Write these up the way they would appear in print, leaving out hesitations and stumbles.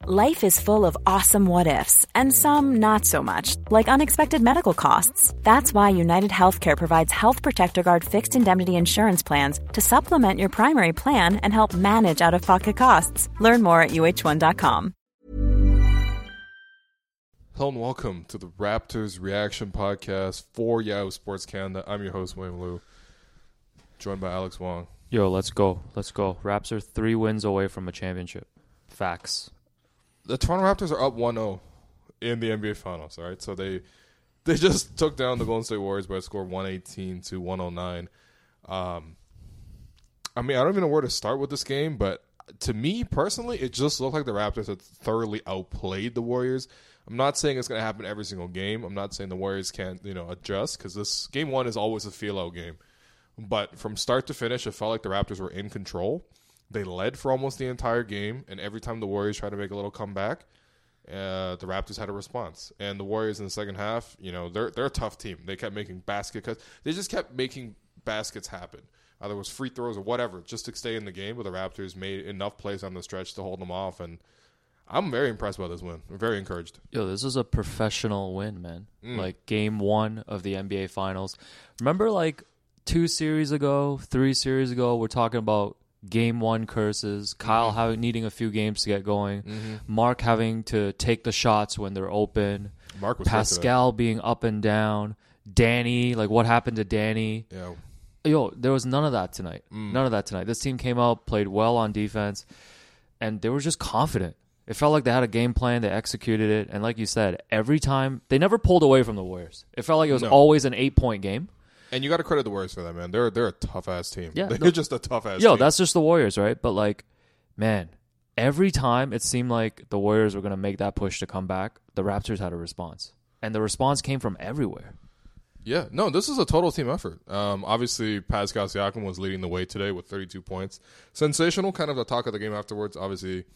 Life is full of awesome what-ifs, and some not so much, like unexpected medical costs. That's why United Healthcare provides Health Protector Guard fixed indemnity insurance plans to supplement your primary plan and help manage out-of-pocket costs. Learn more at uh1.com. Hello and welcome to the Raptors Reaction Podcast for Yahoo Sports Canada. I'm your host, William Liu, joined by Alex Wong. Yo, let's go. Raps are 3 wins away from a championship. Facts. The Toronto Raptors are up 1-0 in the NBA Finals, all right? So they just took down the Golden State Warriors by a score of 118 to 109. I don't even know where to start with this game, but to me personally, it just looked like the Raptors had thoroughly outplayed the Warriors. I'm not saying it's going to happen every single game. I'm not saying the Warriors can't, adjust, because this game one is always a feel-out game. But from start to finish, it felt like the Raptors were in control. They led for almost the entire game, and every time the Warriors tried to make a little comeback, the Raptors had a response. And the Warriors in the second half, they're a tough team. They kept making basket cuts. They just kept making baskets happen. Either it was free throws or whatever, just to stay in the game. But the Raptors made enough plays on the stretch to hold them off, and I'm very impressed by this win. I'm very encouraged. Yo, this is a professional win, man. Like game 1 of the NBA Finals. Remember 3 series ago, we're talking about game 1 curses, Kyle needing a few games to get going, Mark having to take the shots when they're open, Mark was Pascal being up and down, Danny, what happened to Danny? Yeah. Yo, there was none of that tonight. None of that tonight. This team came out, played well on defense, and they were just confident. It felt like they had a game plan, they executed it, and like you said, every time, they never pulled away from the Warriors. It felt like it was always an 8-point game. And you got to credit the Warriors for that, man. They're a tough-ass team. Yeah, they're just a tough-ass team. Yo, that's just the Warriors, right? But, man, every time it seemed like the Warriors were going to make that push to come back, the Raptors had a response. And the response came from everywhere. Yeah, no, this is a total team effort. Obviously, Pascal Siakam was leading the way today with 32 points. Sensational, kind of the talk of the game afterwards. Obviously,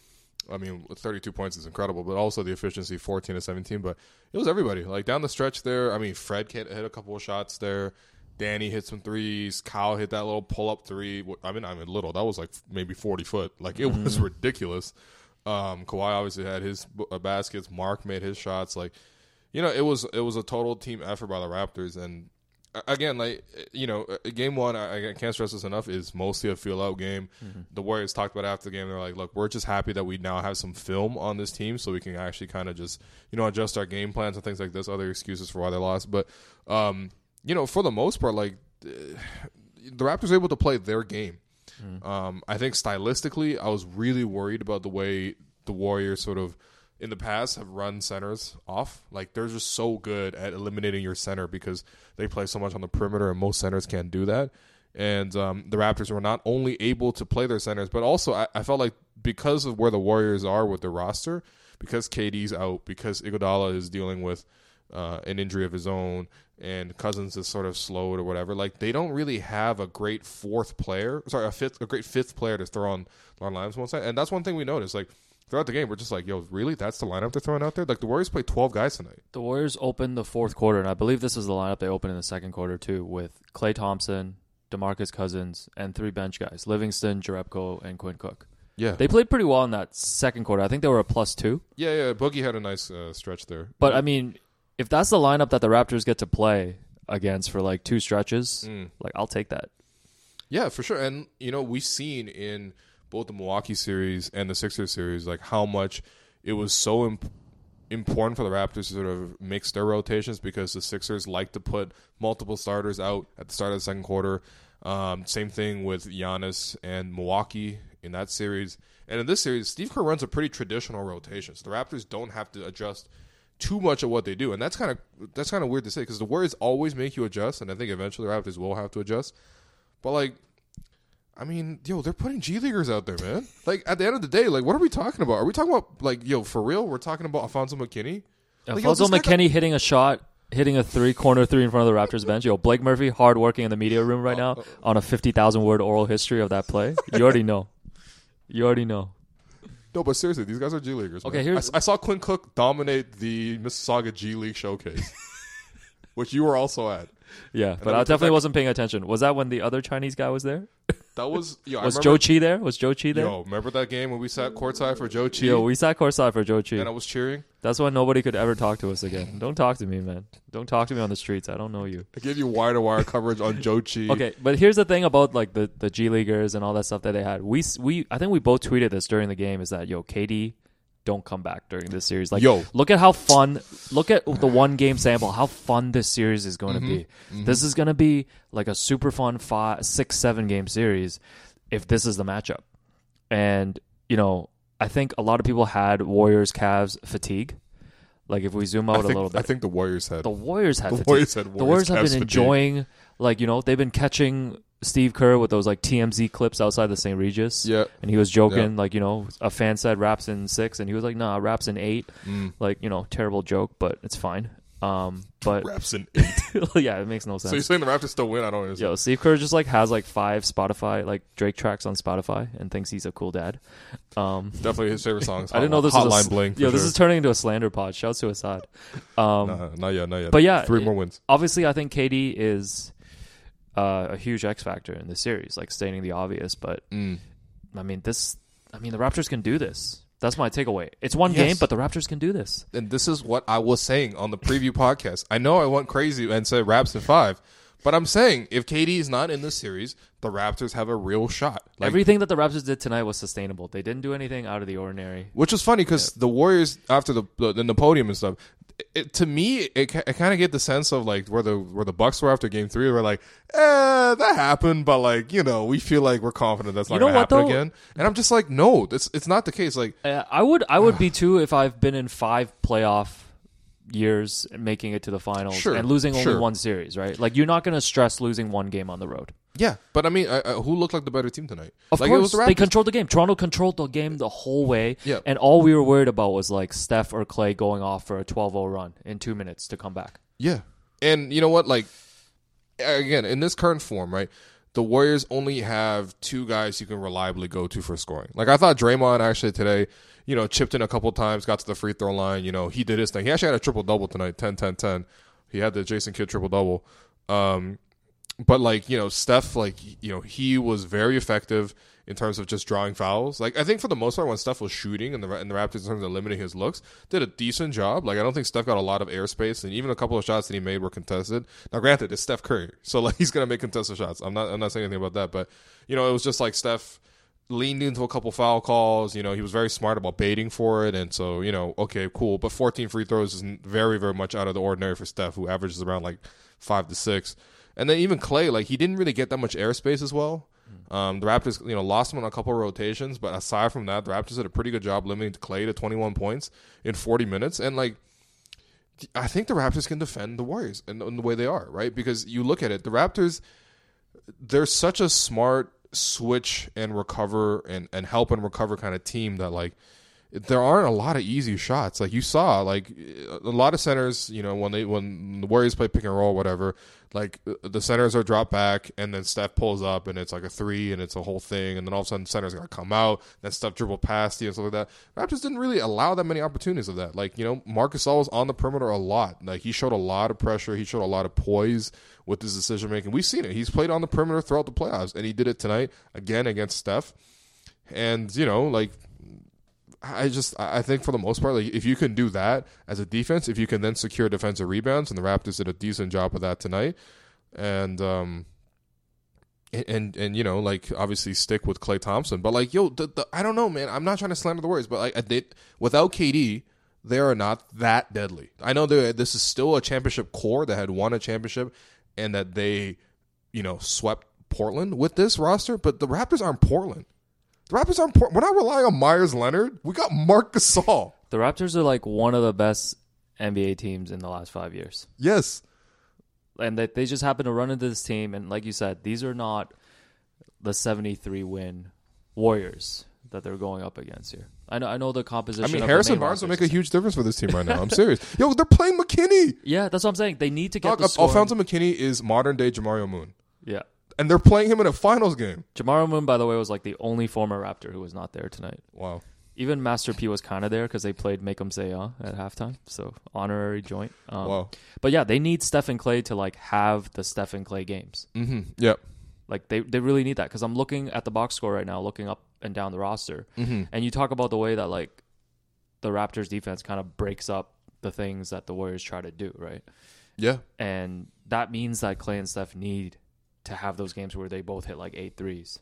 32 points is incredible, but also the efficiency, 14 to 17. But it was everybody. Down the stretch there, Fred hit a couple of shots there. Danny hit some threes. Kyle hit that little pull-up three. Little. That was maybe 40 foot. It was ridiculous. Kawhi obviously had his baskets. Mark made his shots. It was a total team effort by the Raptors. And again, game 1, I can't stress this enough, is mostly a feel-out game. The Warriors talked about it after the game. They're like, look, we're just happy that we now have some film on this team so we can actually kind of just, adjust our game plans and things like this, other excuses for why they lost. But, for the most part, the Raptors were able to play their game. I think stylistically, I was really worried about the way the Warriors sort of, in the past, have run centers off. They're just so good at eliminating your center because they play so much on the perimeter, and most centers can't do that. And the Raptors were not only able to play their centers, but also I felt like because of where the Warriors are with their roster, because KD's out, because Iguodala is dealing with an injury of his own, and Cousins is sort of slowed or whatever. They don't really have a great fifth player to throw on lines one side. And that's one thing we noticed. Throughout the game, we're just yo, really? That's the lineup they're throwing out there? The Warriors played 12 guys tonight. The Warriors opened the fourth quarter, and I believe this is the lineup they opened in the second quarter too, with Klay Thompson, DeMarcus Cousins, and 3 bench guys, Livingston, Jerebko, and Quinn Cook. Yeah. They played pretty well in that second quarter. I think they were a +2. Yeah. Boogie had a nice stretch there. But, if that's the lineup that the Raptors get to play against for 2 stretches, I'll take that. Yeah, for sure. And, we've seen in both the Milwaukee series and the Sixers series, how much it was so important for the Raptors to sort of mix their rotations, because the Sixers like to put multiple starters out at the start of the second quarter. Same thing with Giannis and Milwaukee in that series. And in this series, Steve Kerr runs a pretty traditional rotation. So the Raptors don't have to adjust too much of what they do. And that's kind of weird to say, because the Warriors always make you adjust, and I think eventually the Raptors will have to adjust. But, they're putting G Leaguers out there, man. At the end of the day, what are we talking about? Are we talking about, for real? We're talking about Alfonso McKinney? Alfonso McKinney hitting a shot, hitting a corner three in front of the Raptors bench. Blake Murphy, hard working in the media room right now on a 50,000-word oral history of that play. You already know. No, but seriously, these guys are G Leaguers. Okay, I saw Quinn Cook dominate the Mississauga G League showcase, which you were also at. Yeah, but I definitely wasn't paying attention. Was that when the other Chinese guy was there? That was I Was remember, Joe Chi there? Was Joe Chi there? Yo, remember that game when we sat courtside for Joe Chi? Yo, we sat courtside for Joe Chi. And I was cheering. That's why nobody could ever talk to us again. Don't talk to me, man. Don't talk to me on the streets. I don't know you. I gave you wire-to-wire coverage on Joe Chi. Okay, but here's the thing about like the G Leaguers and all that stuff that they had. I think we both tweeted this during the game. Is that KD, don't come back during this series. Like, look at how fun. Look at the 1 game sample. How fun this series is going to be. Mm-hmm. This is going to be like a super fun 5, 6, 7 game series if this is the matchup. And I think a lot of people had Warriors Cavs fatigue. Like if we zoom out a little bit, I think the Warriors had. The Warriors had. The Warriors had. The Warriors have been enjoying, they've been catching Steve Kerr with those like TMZ clips outside the St. Regis. Yeah, and he was joking, a fan said Raps in 6, and he was like, nah, Raps in 8. Terrible joke, but it's fine. But Raps in 8. Yeah, it makes no sense. So you're saying the Raptors still win? I don't understand. Steve Kerr just has 5 Spotify Drake tracks on Spotify and thinks he's a cool dad. Definitely his favorite songs. I didn't know this Hotline was Bling. This is turning into a slander pod. Shouts to Assad. Not yet. But yeah, 3 more wins. Obviously, I think KD is a huge X factor in this series, stating the obvious. But the Raptors can do this. That's my takeaway. It's 1 game, but the Raptors can do this. And this is what I was saying on the preview podcast. I know I went crazy and said Raps in 5, but I'm saying if KD is not in this series, the Raptors have a real shot. Everything that the Raptors did tonight was sustainable. They didn't do anything out of the ordinary. Which was funny because the Warriors, after the podium and stuff, to me, it kind of get the sense of where the Bucks were after Game 3. We're like, that happened, but we feel like we're confident that's not going to happen again. And I'm just like, no, it's not the case. I would be too if I've been in 5 playoff years and making it to the finals and losing only 1 series, right? You're not going to stress losing 1 game on the road. Yeah, but who looked like the better team tonight? Of course, it was the Raptors. They controlled the game. Toronto controlled the game the whole way, and all we were worried about was Steph or Clay going off for a 12-0 run in 2 minutes to come back. Yeah, and you know what? Again, in this current form, right, the Warriors only have 2 guys you can reliably go to for scoring. I thought Draymond actually today, chipped in a couple times, got to the free throw line. He did his thing. He actually had a triple-double tonight, 10-10-10. He had the Jason Kidd triple-double. But Steph, he was very effective in terms of just drawing fouls. I think for the most part, when Steph was shooting and the Raptors in terms of limiting his looks, did a decent job. I don't think Steph got a lot of airspace, and even a couple of shots that he made were contested. Now, granted, it's Steph Curry, so he's gonna make contested shots. I'm not saying anything about that, but it was just Steph leaned into a couple foul calls. He was very smart about baiting for it, and so okay, cool. But 14 free throws is very, very much out of the ordinary for Steph, who averages around 5 to 6. And then even Clay, he didn't really get that much airspace as well. The Raptors, lost him on a couple of rotations, but aside from that, the Raptors did a pretty good job limiting Clay to 21 points in 40 minutes. And I think the Raptors can defend the Warriors in the way they are, right? Because you look at it, the Raptors, they're such a smart switch and recover and help and recover kind of team that there aren't a lot of easy shots. You saw, a lot of centers, when the Warriors play pick and roll, whatever, the centers are dropped back, and then Steph pulls up, and it's a 3, and it's a whole thing, and then all of a sudden centers got to come out, then Steph dribble past you and stuff like that. Raptors didn't really allow that many opportunities of that. Marcus Gasol was on the perimeter a lot. He showed a lot of pressure. He showed a lot of poise with his decision making. We've seen it. He's played on the perimeter throughout the playoffs, and he did it tonight again against Steph. And I think for the most part, like, if you can do that as a defense, if you can then secure defensive rebounds, and the Raptors did a decent job of that tonight, and you know, like, obviously stick with Klay Thompson, but like, I don't know, man. I'm not trying to slander the Warriors, but like, without KD, they are not that deadly. I know this is still a championship core that had won a championship, and that they, you know, swept Portland with this roster, but the Raptors aren't Portland. The Raptors aren't Portland. We're not relying on Myers Leonard. We got Marc Gasol. The Raptors are like one of the best NBA teams in the last 5 years. Yes. And they just happen to run into this team, and like you said, these are not the 73-win Warriors that they're going up against here. I know the composition. I mean, Harrison Barnes will make a huge difference for this team right now. I'm serious. Yo, they're playing McKinney. Yeah, that's what I'm saying. They need to get the scoring. Alfonso McKinney is modern-day Jamario Moon. Yeah. And they're playing him in a finals game. Jamario Moon, by the way, was like the only former Raptor who was not there tonight. Wow. Even Master P was kind of there because they played Make 'em Say Ya at halftime. So, honorary joint. Wow. But yeah, they need Steph and Klay to like have the Steph and Klay games. Mm-hmm. Yep. Like they really need that, because I'm looking at the box score right now, looking up and down the roster, and you talk about the way that like the Raptors defense kind of breaks up the things that the Warriors try to do, right? Yeah. And that means that Klay and Steph need to have those games where they both hit like 8 threes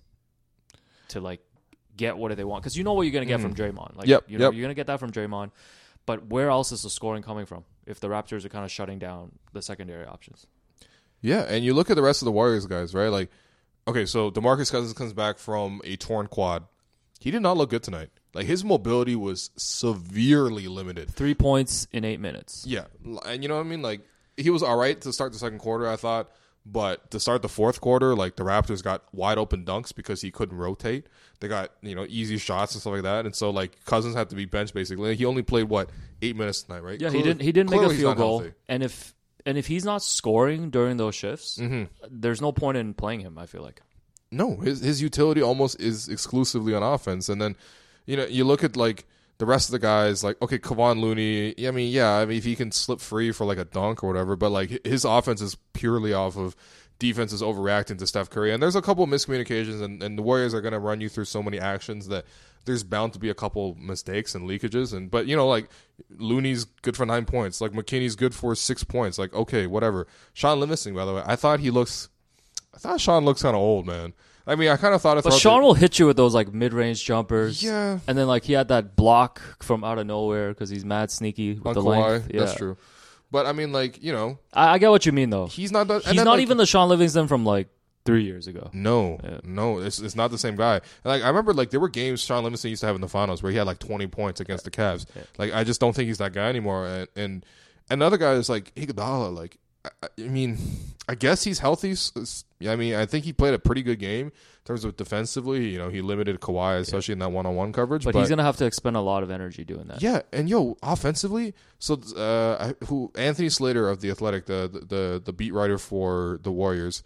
to like get what they want, because you know what you're gonna get from Draymond. Like you're gonna get that from Draymond. But where else is the scoring coming from if the Raptors are kind of shutting down the secondary options? Yeah, and you look at the rest of the Warriors guys, right? Like, okay, so DeMarcus Cousins comes back from a torn quad. He did not look good tonight. Like, his mobility was severely limited. 3 points in 8 minutes. Yeah, and you know what I mean? Like, he was all right to start the second quarter, I thought. But to start the fourth quarter, like, the Raptors got wide open dunks because he couldn't rotate. They got, easy shots and stuff like that. And so, like, Cousins had to be benched, basically. He only played, 8 minutes tonight, right? Yeah, he didn't make a field goal. And if he's not scoring during those shifts, there's no point in playing him, I feel like. No, his utility almost is exclusively on offense. And then, you look at, like, the rest of the guys, like, okay, Kevon Looney, I mean, if he can slip free for, like, a dunk or whatever, but, like, his offense is purely off of defenses overreacting to Steph Curry. And there's a couple of miscommunications, and the Warriors are going to run you through so many actions that there's bound to be a couple mistakes and leakages. But, like, Looney's good for 9 points. Like, McKinney's good for 6 points. Like, okay, whatever. Sean Livingston, by the way, I thought Sean looks kind of old, man. I mean, I kind of thought... But Sean will hit you with those, like, mid-range jumpers. Yeah. And then, like, he had that block from out of nowhere because he's mad sneaky with the length. Yeah. That's true. But, I mean, like, I get what you mean, though. He's not... He's not even the Sean Livingston from, like, 3 years ago. No. It's not the same guy. And, like, I remember, like, there were games Sean Livingston used to have in the finals where he had, like, 20 points against the Cavs. Yeah. Like, I just don't think he's that guy anymore. And another guy is, like, Iguodala, like... I mean, I guess he's healthy. I mean, I think he played a pretty good game in terms of defensively. He limited Kawhi, especially in that one-on-one coverage. But he's going to have to expend a lot of energy doing that. Yeah, and offensively, so Anthony Slater of The Athletic, the beat writer for the Warriors,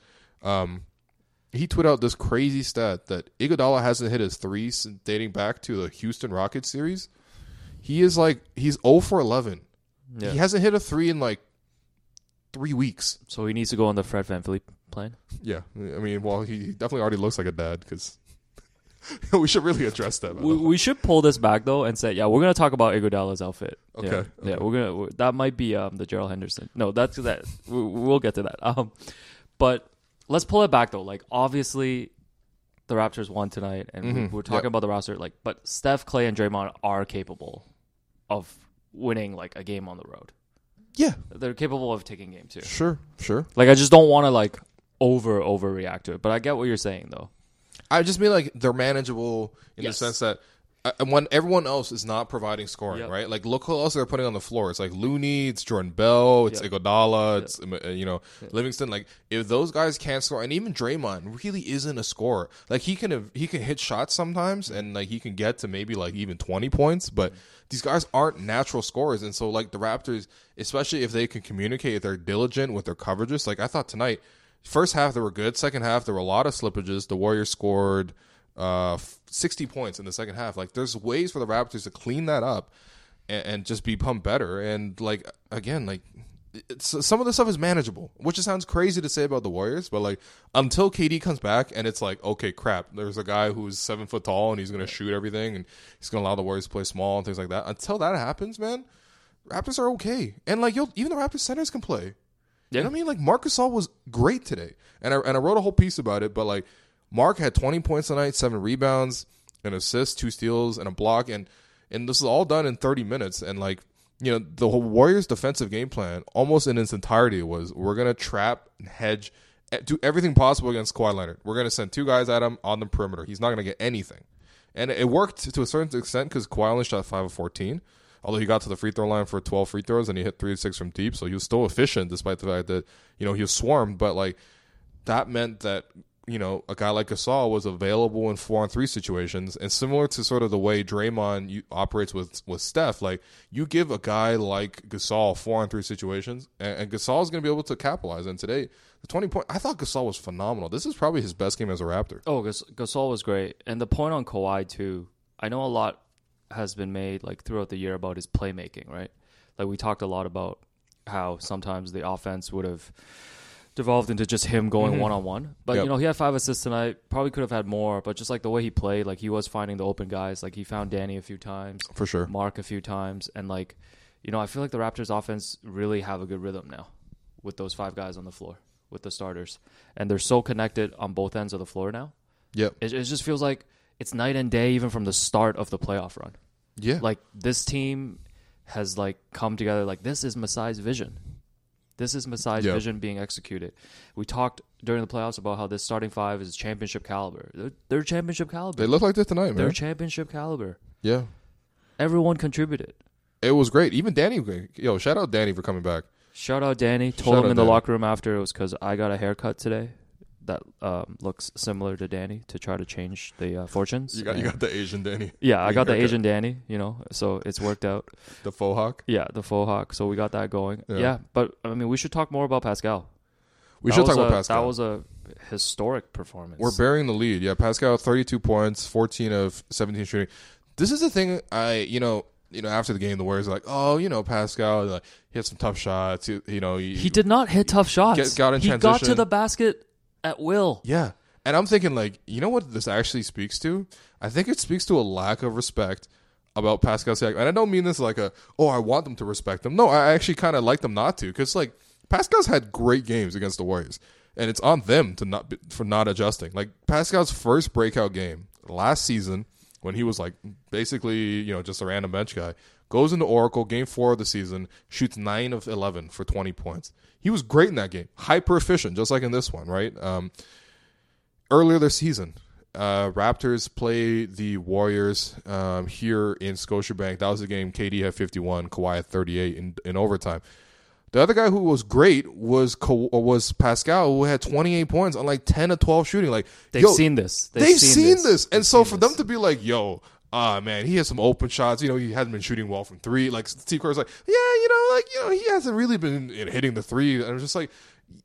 he tweeted out this crazy stat that Iguodala hasn't hit his threes dating back to the Houston Rockets series. He's 0 for 11. Yeah. He hasn't hit a three in, like, 3 weeks. So he needs to go on the Fred VanVleet plan? Yeah. I mean, well, he definitely already looks like a dad, because we should really address that. We should pull this back, though, and say, we're going to talk about Iguodala's outfit. Okay. Yeah, that might be the Gerald Henderson. No, that's that. We'll get to that. But let's pull it back, though. Like, obviously, the Raptors won tonight, and we're talking about the roster. Like, but Steph, Klay, and Draymond are capable of winning, like, a game on the road. Yeah. They're capable of taking game, too. Sure. Like, I just don't want to, like, overreact to it. But I get what you're saying, though. I just mean, like, they're manageable in the sense that when everyone else is not providing scoring, right? Like, look who else they're putting on the floor. It's like Looney, it's Jordan Bell, it's Iguodala, it's Livingston. Like, if those guys can't score, and even Draymond really isn't a scorer. Like, he can hit shots sometimes, and like he can get to maybe like even 20 points, but these guys aren't natural scorers. And so, like, the Raptors, especially if they can communicate, if they're diligent with their coverages. Like, I thought tonight, first half they were good. Second half there were a lot of slippages. The Warriors scored 60 points in the second half. Like, there's ways for the Raptors to clean that up and just become better. And, like, again, like, some of the stuff is manageable, which sounds crazy to say about the Warriors, but, like, until KD comes back and it's like, okay, crap, there's a guy who's 7 foot tall and he's going to shoot everything and he's going to allow the Warriors to play small and things like that. Until that happens, man, Raptors are okay. And, like, even the Raptors centers can play. Yeah. You know what I mean? Like, Marc Gasol was great today. And I wrote a whole piece about it, but, like, Mark had 20 points tonight, 7 rebounds, an assist, 2 steals, and a block. And this is all done in 30 minutes. And, like, the whole Warriors' defensive game plan, almost in its entirety, was we're going to trap and hedge, do everything possible against Kawhi Leonard. We're going to send 2 guys at him on the perimeter. He's not going to get anything. And it worked to a certain extent because Kawhi only shot 5 of 14. Although he got to the free throw line for 12 free throws and he hit 3 of 6 from deep. So he was still efficient despite the fact that, he was swarmed. But, like, that meant that, a guy like Gasol was available in 4-on-3 situations. And similar to sort of the way Draymond operates with Steph, like, you give a guy like Gasol 4-on-3 situations, and Gasol is going to be able to capitalize. And today, the 20 point, I thought Gasol was phenomenal. This is probably his best game as a Raptor. Oh, Gasol was great. And the point on Kawhi, too, I know a lot has been made, like, throughout the year about his playmaking, right? Like, we talked a lot about how sometimes the offense would have devolved into just him going one-on-one. But, Yep. you know, he had 5 assists tonight. Probably could have had more, but just like the way he played, like he was finding the open guys. Like he found Danny a few times. For sure. Mark a few times. And like, you know, I feel like the Raptors offense really have a good rhythm now with those 5 guys on the floor, with the starters. And they're so connected on both ends of the floor now. Yep. It just feels like it's night and day even from the start of the playoff run. Yeah. Like this team has like come together. Like this is Masai's vision. This is Masai's vision being executed. We talked during the playoffs about how this starting 5 is championship caliber. They're championship caliber. They look like this tonight, man. They're championship caliber. Yeah. Everyone contributed. It was great. Even Danny. Yo, shout out Danny for coming back. Shout out Danny. Shout Told him out in the Danny. locker room after it was because I got a haircut today that looks similar to Danny to try to change the fortunes. You got the Asian Danny. Yeah, I got the haircut. Asian Danny, you know, so it's worked out. The faux hawk. Yeah, the faux hawk. So we got that going. Yeah. Yeah, but I mean, we should talk more about Pascal. We should talk about Pascal. That was a historic performance. We're bearing the lead. Yeah, Pascal, 32 points, 14 of 17 shooting. This is the thing after the game, the Warriors are like, oh, you know, Pascal, like, he had some tough shots. He did not hit tough shots. Got in he got transition. to the basket at will. Yeah. And I'm thinking, like, you know what this actually speaks to? I think it speaks to a lack of respect about Pascal Siakam. And I don't mean this like I want them to respect him. No, I actually kind of like them not to. Because, like, Pascal's had great games against the Warriors. And it's on them for not adjusting. Like, Pascal's first breakout game last season, when he was, like, basically, you know, just a random bench guy, goes into Oracle, game 4 of the season, shoots 9 of 11 for 20 points. He was great in that game. Hyper efficient, just like in this one, right? Earlier this season, Raptors play the Warriors here in Scotiabank. That was the game. KD had 51, Kawhi had 38 in overtime. The other guy who was great was Pascal, who had 28 points on like 10 of 12 shooting. Like They've seen this. They've seen this. And so for them to be like, yo, man, he has some open shots. You know, he hasn't been shooting well from 3. Like Steve Kerr's like, yeah, he hasn't really been hitting the 3. And I'm just like,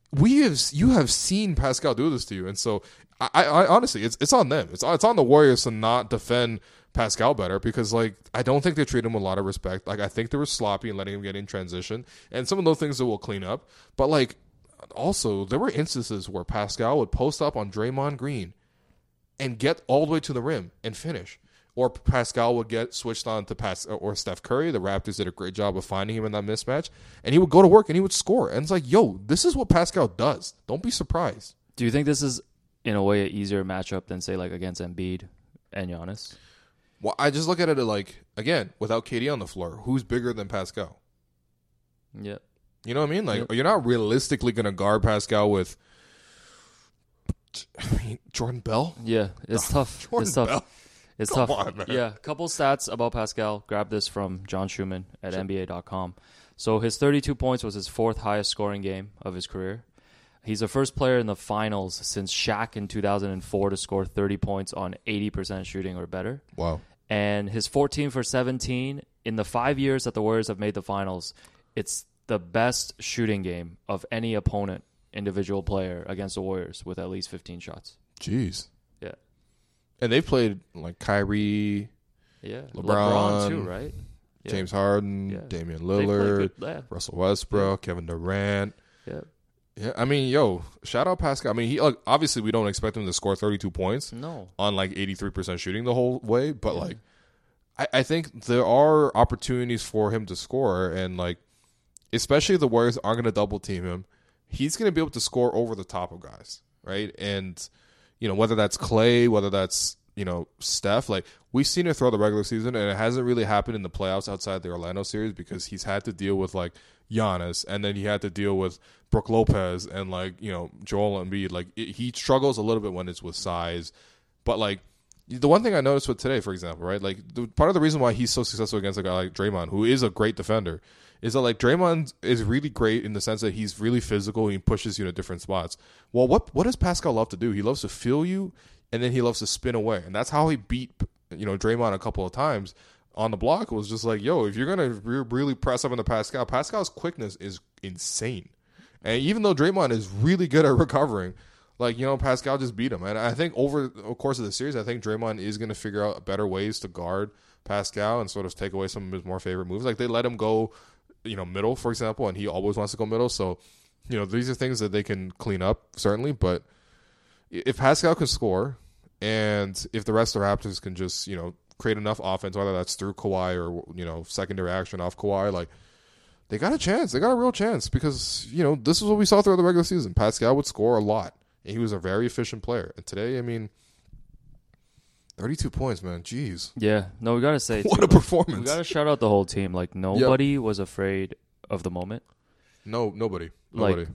you have seen Pascal do this to you. And so I honestly, it's on them. It's on the Warriors to not defend Pascal better, because like I don't think they treat him with a lot of respect. Like I think they were sloppy in letting him get in transition, and some of those things that we'll clean up. But like also there were instances where Pascal would post up on Draymond Green and get all the way to the rim and finish, or Pascal would get switched on to or Steph Curry. The Raptors did a great job of finding him in that mismatch, and he would go to work and he would score. And it's like, yo, this is what Pascal does. Don't be surprised. Do you think this is in a way an easier matchup than say like against Embiid and Giannis? Well, I just look at it like, again, without KD on the floor, who's bigger than Pascal? Yeah. You know what I mean? Like, you're not realistically going to guard Pascal with Jordan Bell? Yeah, it's tough. Jordan It's tough. Bell. It's Come tough. on, man. Yeah, couple stats about Pascal. Grab this from John Schumann at NBA.com. So his 32 points was his 4th highest scoring game of his career. He's the first player in the finals since Shaq in 2004 to score 30 points on 80% shooting or better. Wow. And his 14 for 17 in the 5 years that the Warriors have made the finals, it's the best shooting game of any opponent, individual player against the Warriors with at least 15 shots. Jeez. Yeah. And they've played like Kyrie, Yeah. LeBron, too, right? Yeah. James Harden, Yeah. Damian They play Lillard, good. Yeah. Russell Westbrook, Kevin Durant. Yeah. Yeah, I mean, yo, shout out Pascal. I mean, he obviously we don't expect him to score 32 points No. on like 83% shooting the whole way, but like I think there are opportunities for him to score, and like especially if the Warriors aren't going to double team him, he's going to be able to score over the top of guys, right? And you know, whether that's Clay, whether that's, you know, Steph, like we've seen it throughout the regular season, and it hasn't really happened in the playoffs outside the Orlando series because he's had to deal with like Giannis, and then he had to deal with Brook Lopez and like, you know, Joel Embiid. Like he struggles a little bit when it's with size, but like the one thing I noticed with today, for example, right, like part of the reason why he's so successful against a guy like Draymond, who is a great defender, is that like Draymond is really great in the sense that he's really physical. He pushes you to different spots. Well, what does Pascal love to do? He loves to feel you, and then he loves to spin away, and that's how he beat, you know, Draymond a couple of times on the block. It was just like, yo, if you're gonna really press up into Pascal, Pascal's quickness is insane, and even though Draymond is really good at recovering, like, you know, Pascal just beat him. And I think over the course of the series, I think Draymond is going to figure out better ways to guard Pascal and sort of take away some of his more favorite moves. Like they let him go, you know, middle, for example, and he always wants to go middle. So these are things that they can clean up, certainly. But if Pascal can score, and if the rest of the Raptors can just, create enough offense, whether that's through Kawhi or, secondary action off Kawhi, like, they got a chance. They got a real chance because, this is what we saw throughout the regular season. Pascal would score a lot, and he was a very efficient player. And today, 32 points, man. Jeez. Yeah. No, we got to say, what a performance. We got to shout out the whole team. Like, nobody was afraid of the moment. No, nobody. Like,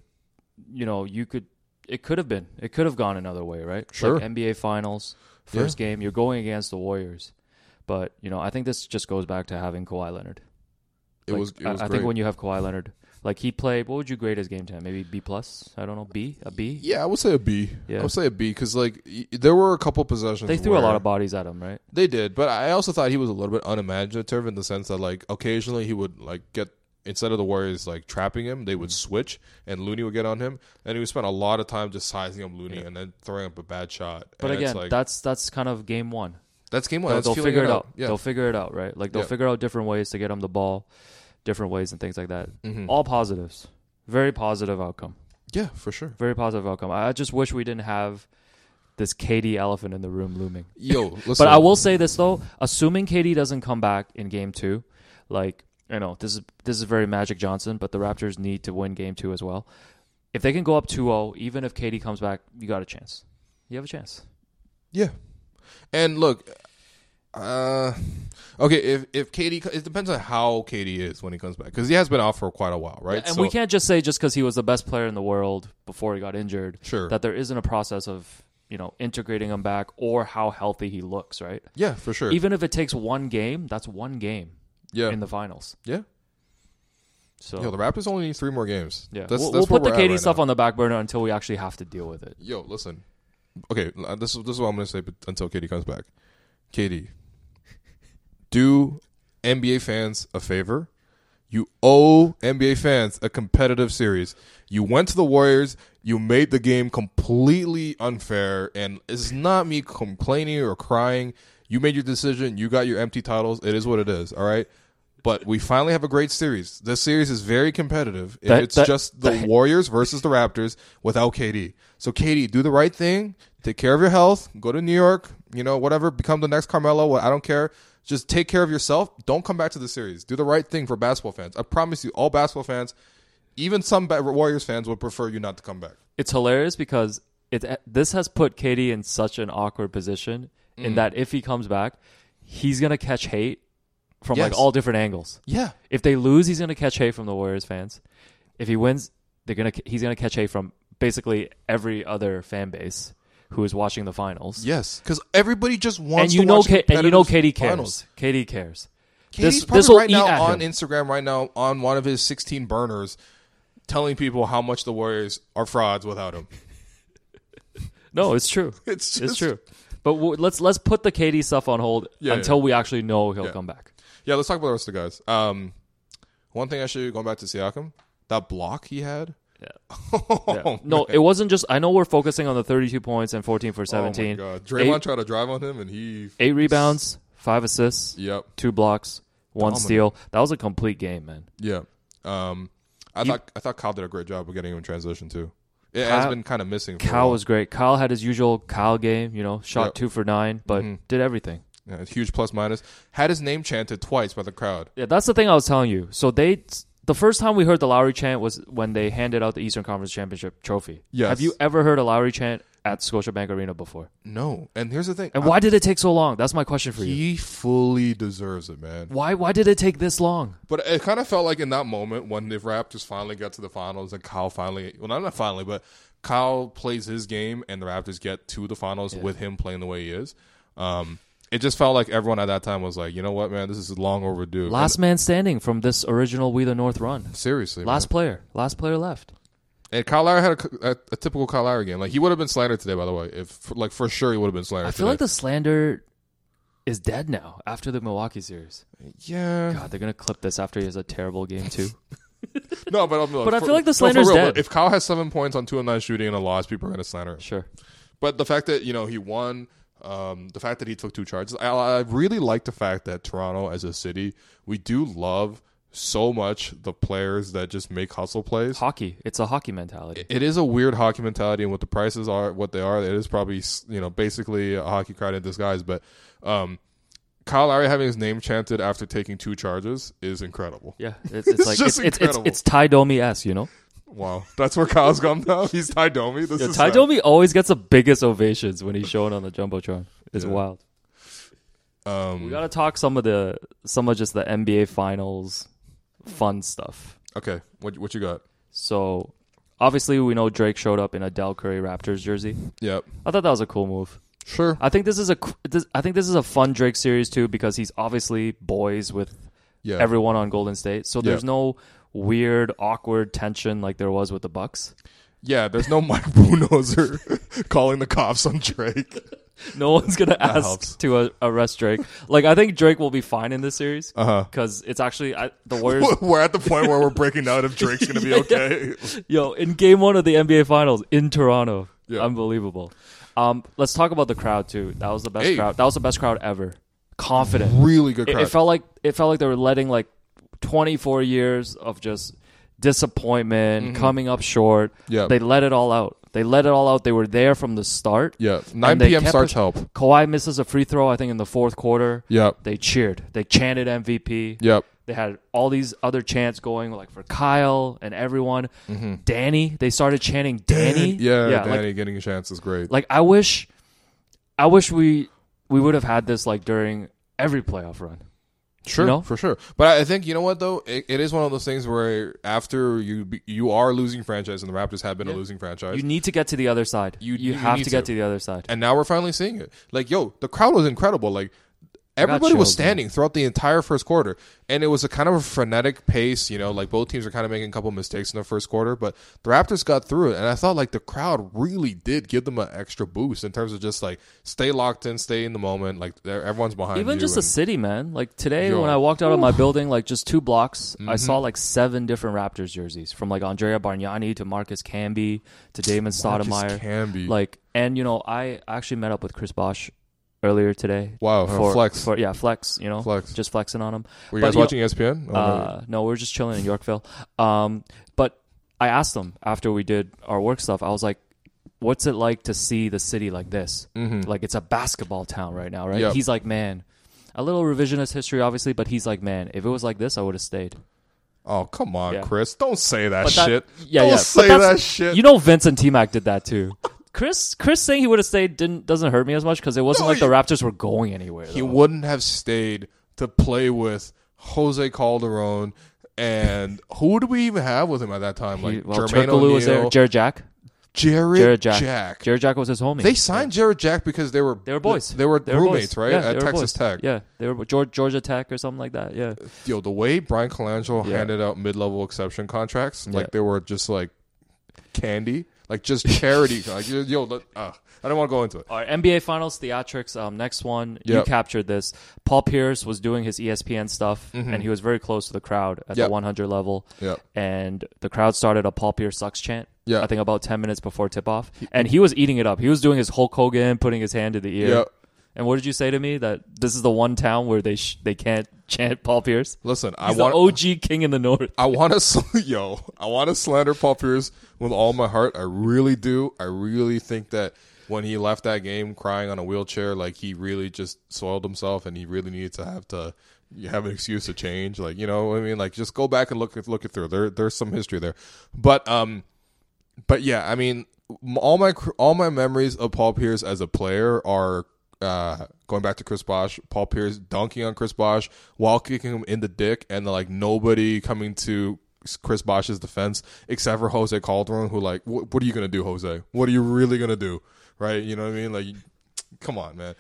it could have gone another way, right? Sure. Like NBA Finals, first game, you're going against the Warriors. But, I think this just goes back to having Kawhi Leonard. It was I think when you have Kawhi Leonard, like he played, what would you grade his game time? Maybe B+? I don't know, B? A B? Yeah, I would say a B. Yeah. I would say a B because, there were a couple possessions. They threw a lot of bodies at him, right? They did, but I also thought he was a little bit unimaginative in the sense that, occasionally he would, get, instead of the Warriors, trapping him, they would switch, and Looney would get on him, and he would spend a lot of time just sizing up Looney and then throwing up a bad shot. But and again, that's kind of game one. That's game one. They'll figure it out. Yeah. They'll figure it out, right? They'll figure out different ways to get him the ball, different ways and things like that. Mm-hmm. All positives. Very positive outcome. Yeah, for sure. Very positive outcome. I just wish we didn't have this KD elephant in the room looming. Yo, listen. But I will say this, though. Assuming KD doesn't come back in Game 2, this is very Magic Johnson, but the Raptors need to win Game 2 as well. If they can go up 2-0, even if KD comes back, you got a chance. You have a chance. Yeah. And look, okay, if KD, it depends on how KD is when he comes back, because he has been out for quite a while, right? Yeah, and we can't just say just because he was the best player in the world before he got injured, sure, that there isn't a process of integrating him back or how healthy he looks, right? Yeah, for sure. Even if it takes one game, that's one game. Yeah. In the finals. Yeah. So the Raptors only need 3 more games. Yeah, that's we'll put the KD stuff now on the back burner until we actually have to deal with it. Yo, listen. Okay, this is what I'm going to say until KD comes back. KD, do NBA fans a favor. You owe NBA fans a competitive series. You went to the Warriors. You made the game completely unfair. And it's not me complaining or crying. You made your decision. You got your empty titles. It is what it is, all right? But we finally have a great series. This series is very competitive. It's just the Warriors versus the Raptors without KD. So, KD, do the right thing. Take care of your health. Go to New York. Whatever. Become the next Carmelo. I don't care. Just take care of yourself. Don't come back to the series. Do the right thing for basketball fans. I promise you, all basketball fans, even some Warriors fans, would prefer you not to come back. It's hilarious because this has put KD in such an awkward position in that if he comes back, he's going to catch hate from all different angles. Yeah. If they lose, he's going to catch hate from the Warriors fans. If he wins, he's going to catch hate from basically every other fan base who is watching the finals. Yes, because everybody just wants to watch KD cares. Finals. KD cares. KD's probably right now on Instagram right now on one of his 16 burners telling people how much the Warriors are frauds without him. No, it's true. It's true. But let's put the KD stuff on hold until we actually know he'll come back. Yeah, let's talk about the rest of the guys. One thing actually, going back to Siakam, that block he had. Yeah. No, it wasn't just. I know we're focusing on the 32 points and 14 for 17. Oh my God. Draymond tried to drive on him, and he 8 rebounds, 5 assists. Yep. 2 blocks, 1 steal. That was a complete game, man. Yeah. I thought Kyle did a great job of getting him in transition too. It has been kind of missing. Kyle was great. Kyle had his usual Kyle game. Shot 2 for 9, but did everything. Yeah, huge plus minus. Had his name chanted twice by the crowd. Yeah, that's the thing I was telling you. So the first time we heard the Lowry chant was when they handed out the Eastern Conference Championship trophy. Yes. Have you ever heard a Lowry chant at Scotiabank Arena before? No. And here's the thing. And why did it take so long? That's my question for you. He fully deserves it, man. Why did it take this long? But it kind of felt like in that moment when the Raptors finally got to the finals and Kyle finally, well, not finally, but Kyle plays his game and the Raptors get to the finals with him playing the way he is. It just felt like everyone at that time was like, you know what, man, this is long overdue. Last man standing from this original We the North run. Seriously, Last player left. And Kyle Lowry had a typical Kyle Lowry game. Like, he would have been slandered today, by the way. For sure he would have been slandered. I feel like the slander is dead now after the Milwaukee series. Yeah. God, they're gonna clip this after he has a terrible game too. No, but I feel like the slander's dead. If Kyle has 7 points on 2 of 9 shooting and a loss, people are gonna slander him. Sure. But the fact that he won. The fact that he took 2 charges. I really like the fact that Toronto, as a city, we do love so much the players that just make hustle plays. Hockey. It's a hockey mentality. It is a weird hockey mentality, and what the prices are, what they are, it is probably, basically a hockey crowd in disguise. But Kyle Lowry having his name chanted after taking 2 charges is incredible. Yeah, it's like just incredible. It's Ty Domi-esque, you know? Wow, that's where Kyle's come now. He's Ty Domi. Ty Domi always gets the biggest ovations when he's showing on the jumbotron. It's wild. We gotta talk some of just the NBA Finals fun stuff. Okay, what you got? So obviously we know Drake showed up in a Del Curry Raptors jersey. Yep. I thought that was a cool move. Sure. I think this is a fun Drake series too, because he's obviously boys with everyone on Golden State. So there's no weird, awkward tension like there was with the Bucks. Yeah, there's no Mike Budenholzer calling the cops on Drake. No one's gonna ask to arrest Drake. Like, I think Drake will be fine in this series because it's actually the Warriors. We're at the point where we're breaking out if Drake's gonna be okay. Yo, in Game 1 of the NBA Finals in Toronto, unbelievable. Let's talk about the crowd too. That was the best crowd. That was the best crowd ever. Confident, really good crowd. It felt like they were letting like 24 years of just disappointment, coming up short. Yeah, they let it all out. They were there from the start. Yeah, 9 p.m. starts help. Kawhi misses a free throw, I think, in the fourth quarter. Yep. They cheered. They chanted MVP. Yep. They had all these other chants going, like for Kyle and everyone. Danny, they started chanting Danny. Yeah, Danny getting a chance is great. Like, I wish we would have had this like during every playoff run. Sure, for sure. But I think, you know what, though? It is one of those things where after you are a losing franchise, and the Raptors have been a losing franchise. You need to get to the other side. You have to get to the other side. And now we're finally seeing it. Like, the crowd was incredible. Like, everybody was standing throughout the entire first quarter, and it was a kind of a frenetic pace. Like, both teams were kind of making a couple mistakes in the first quarter, but the Raptors got through it, and I thought like the crowd really did give them an extra boost in terms of just like stay locked in, stay in the moment. Like, everyone's behind you. Even just the city, man. Like today, when I walked out of my building, like just 2 blocks, I saw like 7 different Raptors jerseys, from like Andrea Bargnani to Marcus Camby to Damon Stoudemire. Camby. Like, and I actually met up with Chris Bosh earlier today. Wow, flex. Flex, Flex. Just flexing on him. Were you guys watching ESPN? No, we were just chilling in Yorkville. But I asked them after we did our work stuff, I was like, what's it like to see the city like this? Like, it's a basketball town right now, right? Yep. He's like, man, a little revisionist history, obviously, but he's like, man, if it was like this, I would have stayed. Oh, come on, Chris. Don't say that shit. Don't say that shit. Vince and T-Mac did that too. Chris saying he would have stayed doesn't hurt me as much because it wasn't the Raptors were going anywhere. He wouldn't have stayed to play with Jose Calderon, and who do we even have with him at that time? Like, Jermaine O'Neal was there. Jared Jack. Jared Jack. Jared Jack was his homie. They signed Jared Jack because they were boys. They were roommates, right? Yeah, at Texas Tech. Yeah, they were Georgia Tech or something like that. Yeah. The way Brian Colangelo handed out mid-level exception contracts, like they were just like candy. Like, just charity. Like, I don't want to go into it. All right, NBA Finals theatrics. Next one, you captured this. Paul Pierce was doing his ESPN stuff, and he was very close to the crowd at the 100 level. And the crowd started a Paul Pierce sucks chant. I think about 10 minutes before tip-off. And he was eating it up. He was doing his Hulk Hogan, putting his hand to the ear. And what did you say to me? That this is the one town where they can't chant Paul Pierce? Listen, He's the OG king in the North. I want to slander Paul Pierce with all my heart. I really do. I really think that when he left that game crying on a wheelchair, like, he really just soiled himself, and he really needed to have an excuse to change. Like, you know what I mean? Like, just go back and look it through. There's some history there. But yeah, I mean, all my memories of Paul Pierce as a player are going back to Chris Bosh, Paul Pierce dunking on Chris Bosh while kicking him in the dick, and like nobody coming to Chris Bosh's defense except for Jose Calderon, who like, what are you gonna do, Jose? What are you really gonna do? Right? You know what I mean? Like, come on, man.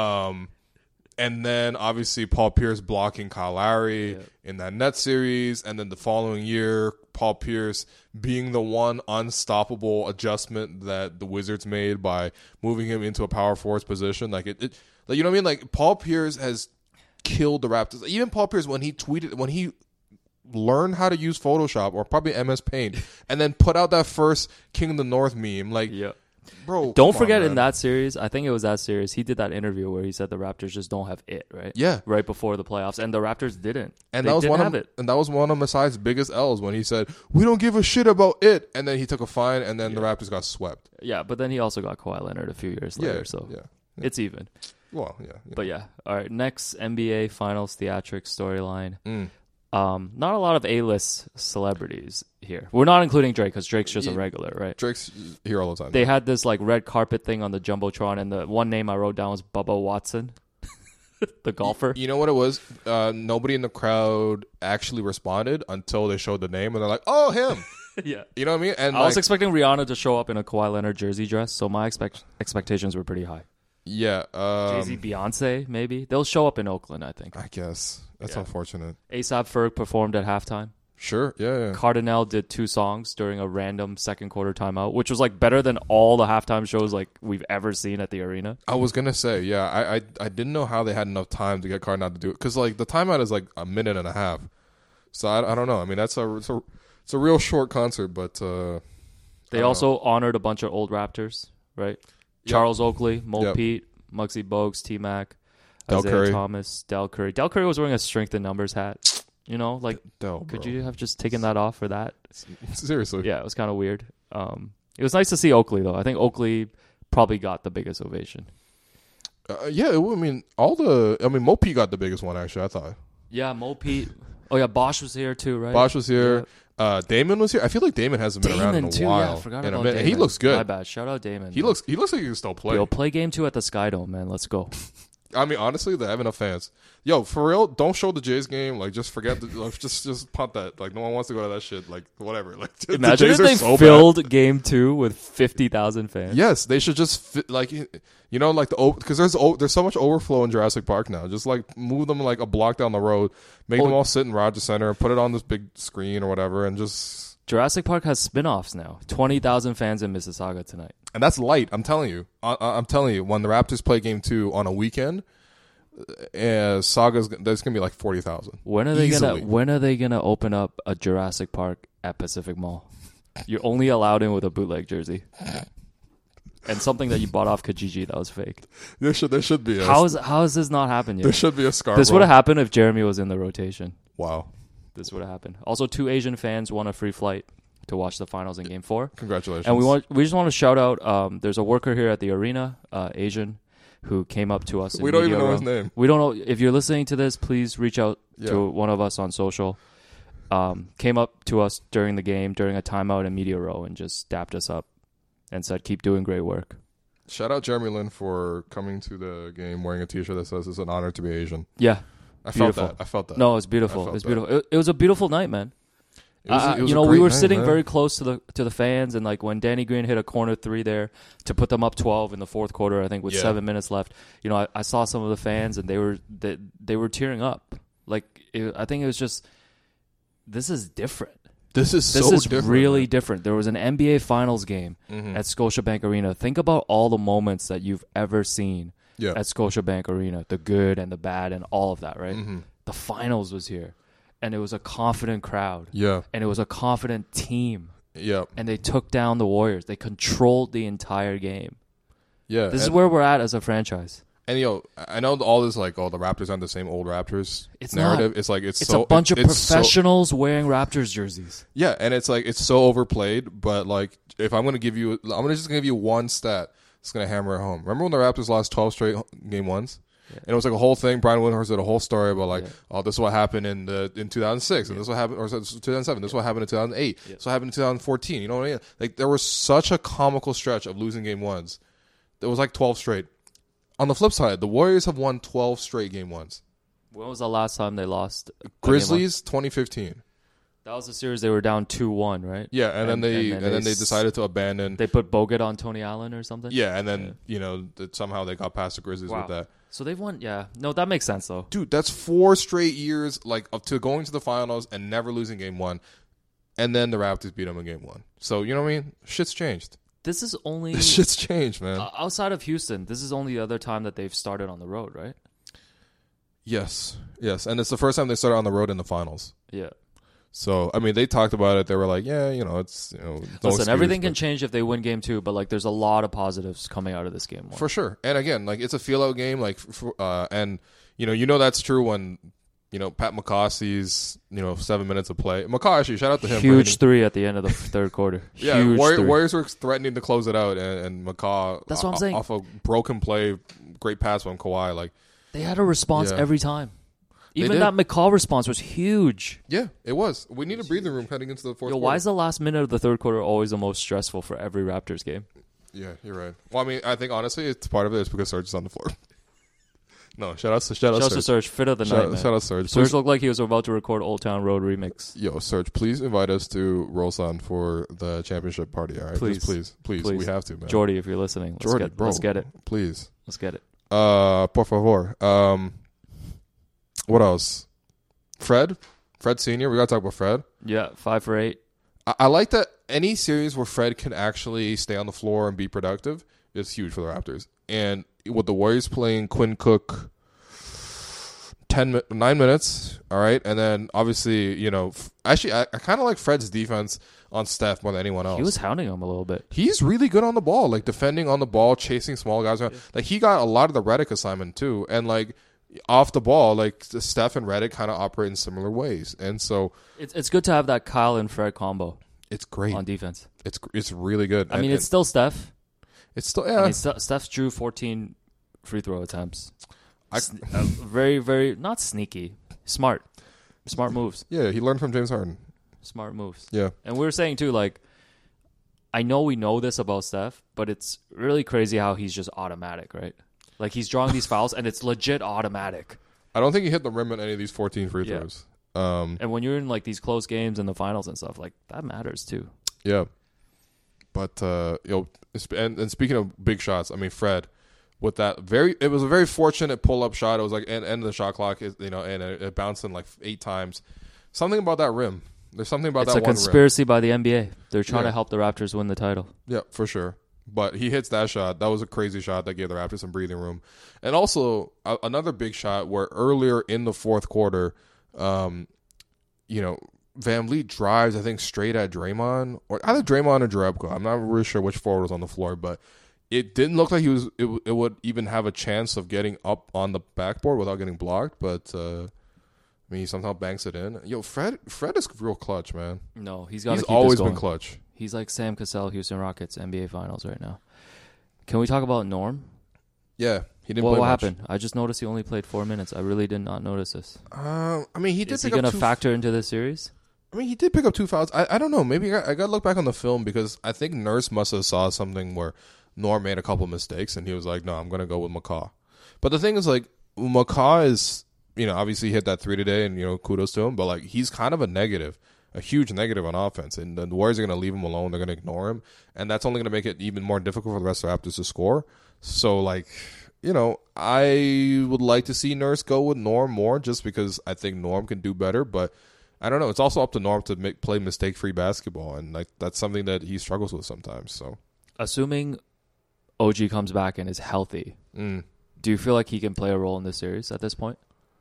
And then obviously Paul Pierce blocking Kyle Lowry in that Nets series, and then the following year Paul Pierce being the one unstoppable adjustment that the Wizards made by moving him into a power forward position. Like, it like, you know what I mean? Like, Paul Pierce has killed the Raptors. Even Paul Pierce, when he learned how to use Photoshop or probably MS Paint and then put out that first King of the North meme, like, bro. Don't come forget on, in man. that series, I think it was that series, he did that interview where he said the Raptors just don't have it, right? Yeah. Right before the playoffs, and the Raptors didn't. And They that was didn't one have of it. and that was one of Masai's biggest L's when he said, "We don't give a shit about it," and then he took a fine, and then the Raptors got swept. Yeah, but then he also got Kawhi Leonard a few years later, so yeah. it's even. Well, yeah. But yeah, all right. Next NBA Finals theatrics storyline. Mm. Not a lot of A-list celebrities here. We're not including Drake because Drake's just a regular, right? Drake's here all the time. They had this like red carpet thing on the jumbotron, and the one name I wrote down was Bubba Watson, the golfer. You know what it was? Nobody in the crowd actually responded until they showed the name, and they're like, "Oh, him." Yeah, You know what I mean? And I was expecting Rihanna to show up in a Kawhi Leonard jersey dress, so my expectations were pretty high. yeah, Jay-Z, Beyonce, maybe they'll show up in Oakland. I think I guess that's unfortunate. A$AP Ferg performed at halftime. Sure, yeah. Cardinal did 2 songs during a random second quarter timeout, which was like better than all the halftime shows like we've ever seen at the arena. I was gonna say, yeah, I didn't know how they had enough time to get Cardinal to do it because like the timeout is like a minute and a half, so I don't know. I mean, it's a real short concert, but They also honored a bunch of old Raptors, right? Charles Oakley, Mo Pete, Muggsy Bogues, T-Mac, Del Isaiah Curry. Thomas, Del Curry. Del Curry was wearing a strength in numbers hat. You know, like, could you have just taken that off for that? Seriously. Yeah, it was kind of weird. It was nice to see Oakley, though. I think Oakley probably got the biggest ovation. Mo Pete got the biggest one, actually, I thought. Yeah, Mo Pete. Oh, yeah, Bosch was here, too, right? Bosch was here. Yeah. Damon was here. I feel like Damon hasn't been around in a too, while. Yeah, I forgot in a about minute. Damon. He looks good. My bad. Shout out Damon. He looks like he can still play. Yo, play game 2 at the Skydome, man. Let's go. I mean, honestly, they have enough fans. Yo, for real, don't show the Jays game. Like, just forget. Just punt that. Like, no one wants to go to that shit. Like, whatever. Like, the Imagine Jays if are they so filled bad. game 2 with 50,000 fans. Yes, they should just fit, like, you know, like because there's so much overflow in Jurassic Park now. Just like move them like a block down the road, make them all sit in Rogers Center, put it on this big screen or whatever, and just. Jurassic Park has spin-offs now. 20,000 fans in Mississauga tonight. And that's light. I'm telling you. I'm telling you. When the Raptors play game 2 on a weekend, Saga's there's gonna be like 40,000. When are they gonna open up a Jurassic Park at Pacific Mall? You're only allowed in with a bootleg jersey. And something that you bought off Kijiji that was fake. There should be. How has this not happened yet? There should be a Scarborough. This would have happened if Jeremy was in the rotation. Wow. This would have happened. Also, 2 Asian fans won a free flight to watch the finals in Game 4. Congratulations. And we just want to shout out. There's a worker here at the arena, Asian, who came up to us. We don't even know his name. We don't know. If you're listening to this, please reach out to one of us on social. Came up to us during the game, during a timeout in media row, and just dapped us up and said, "Keep doing great work." Shout out Jeremy Lin for coming to the game wearing a T-shirt that says it's an honor to be Asian. Yeah. I felt that. No, it's beautiful. It's beautiful. It was a beautiful night, man. It was we were night, sitting man. very close to the fans, and like when Danny Green hit a corner 3 there to put them up 12 in the fourth quarter, I think with 7 minutes left. You know, I saw some of the fans, and they were tearing up. Like I think it was just, this is different. This is different, really man. different. There was an NBA Finals game at Scotiabank Arena. Think about all the moments that you've ever seen at Scotiabank Arena, the good and the bad and all of that, right? The Finals was here, and it was a confident crowd. Yeah. And it was a confident team. Yeah. And they took down the Warriors. They controlled the entire game. Yeah. This is where we're at as a franchise. And I know all this like, the Raptors aren't the same old Raptors It's narrative. not. It's like It's a bunch of professionals wearing Raptors jerseys. Yeah, and it's like it's so overplayed. But like, if I'm just gonna give you one stat. It's gonna hammer it home. Remember when the Raptors lost 12 straight game 1s? Yeah. And it was like a whole thing. Brian Windhorst did a whole story about like, this is what happened in 2006, and this is what happened, or 2007. This is what happened in 2008. This is what happened in 2014. You know what I mean? Like there was such a comical stretch of losing game 1s. There was like 12 straight. On the flip side, the Warriors have won 12 straight game 1s. When was the last time they lost? Grizzlies 2015. That was the series they were down 2-1, right? Yeah, and then they decided to abandon. They put Bogut on Tony Allen or something. Yeah, and then somehow they got past the Grizzlies with that. So they've won. Yeah, no, that makes sense though. Dude, that's 4 straight years like up to going to the finals and never losing game 1, and then the Raptors beat them in game 1. So you know what I mean? Shit's changed. This is only shit's changed, man. Outside of Houston, this is only the other time that they've started on the road, right? Yes, and it's the first time they started on the road in the finals. Yeah. So, I mean, they talked about it. They were like, yeah, it's, no Listen, excuse, everything can but- change if they win game 2, but, like, there's a lot of positives coming out of this game 1. For sure. And again, like, it's a feel-out game, like, and, that's true when, Pat McCaw sees, 7 minutes of play. McCaw, actually, shout out to him. Huge 3 at the end of the third quarter. Yeah, Huge 3. Warriors were threatening to close it out, and McCaw, That's what I'm saying. off a broken play, great pass from Kawhi, like, They had a response Yeah. every time. Even did. that McCall response was huge. yeah, it was. We need a breathing room heading into the fourth Yo, quarter. why is the last minute of the third quarter always the most stressful for every Raptors game? Yeah, you're right. Well, I mean, I think honestly, it's part of it is because Serge is on the floor. No, shout out Shout out to Serge. Serge, fit of the night, man. Shout out Serge. Serge Please, looked like he was about to record Old Town Road remix. yo, Serge, please invite us to Rolsan for the championship party. All right, Please. Just please, we have to, man. Jordy, if you're listening, Jordy, bro, let's get it. Please, Let's get it. por favor. What else? Fred Senior. We gotta talk about Fred. Yeah, 5 for 8. I like that any series where Fred can actually stay on the floor and be productive is huge for the Raptors. And with the Warriors playing Quinn Cook 9 minutes, all right? And then obviously, actually I kind of like Fred's defense on Steph more than anyone else. He was hounding him a little bit. He's really good on the ball, like defending on the ball, chasing small guys around. Like he got a lot of the Redick assignment too. And like off the ball, like Steph and Redick kind of operate in similar ways. And so It's good to have that Kyle and Fred combo it's great. on defense. It's really good. I mean, it's still Steph. it's still I mean, Steph drew 14 free throw attempts. Very, very, not sneaky. Smart moves. Yeah, he learned from James Harden. Smart moves. Yeah. And we were saying, too, like, I know we know this about Steph, but it's really crazy how he's just automatic, right? Like, he's drawing these fouls, and it's legit automatic. I don't think he hit the rim on any of these 14 free Yeah. throws. And when you're in, like, these close games in the finals and stuff, like, that matters, too. Yeah. But, and speaking of big shots, I mean, Fred, with that it was a very fortunate pull-up shot. It was like end of the shot clock, and it bounced in like 8 times. Something about that rim. There's something about It's that a one rim. conspiracy by the NBA. They're trying Yeah. to help the Raptors win the title. Yeah, for sure. But he hits that shot. That was a crazy shot that gave the Raptors some breathing room. And also, another big shot where earlier in the fourth quarter, Van Vliet drives, I think, straight at Draymond. Or either Draymond or Jerebko. I'm not really sure which forward was on the floor. But it didn't look like it would even have a chance of getting up on the backboard without getting blocked. But, he somehow banks it in. Yo, Fred is real clutch, man. No, he's got to He's keep always this going. been clutch. He's like Sam Cassell, Houston Rockets, NBA Finals right now. Can we talk about Norm? Yeah, he didn't What play much. happened? I just noticed he only played 4 minutes. I really did not notice this. I mean, he did Is he pick up going to 2 factor into this series? I mean, he did pick up 2 fouls. I don't know. Maybe I got to look back on the film because I think Nurse must have saw something where Norm made a couple mistakes and he was like, no, I'm going to go with McCaw. But the thing is, like, McCaw is, obviously he hit that 3 today and, kudos to him. But, like, he's kind of a huge negative on offense. And the Warriors are going to leave him alone. They're going to ignore him. And that's only going to make it even more difficult for the rest of the Raptors to score. So, like, I would like to see Nurse go with Norm more just because I think Norm can do better. But I don't know. It's also up to Norm to play mistake-free basketball, and like that's something that he struggles with sometimes. So, Assuming OG comes back and is healthy, do you feel like he can play a role in this series at this point?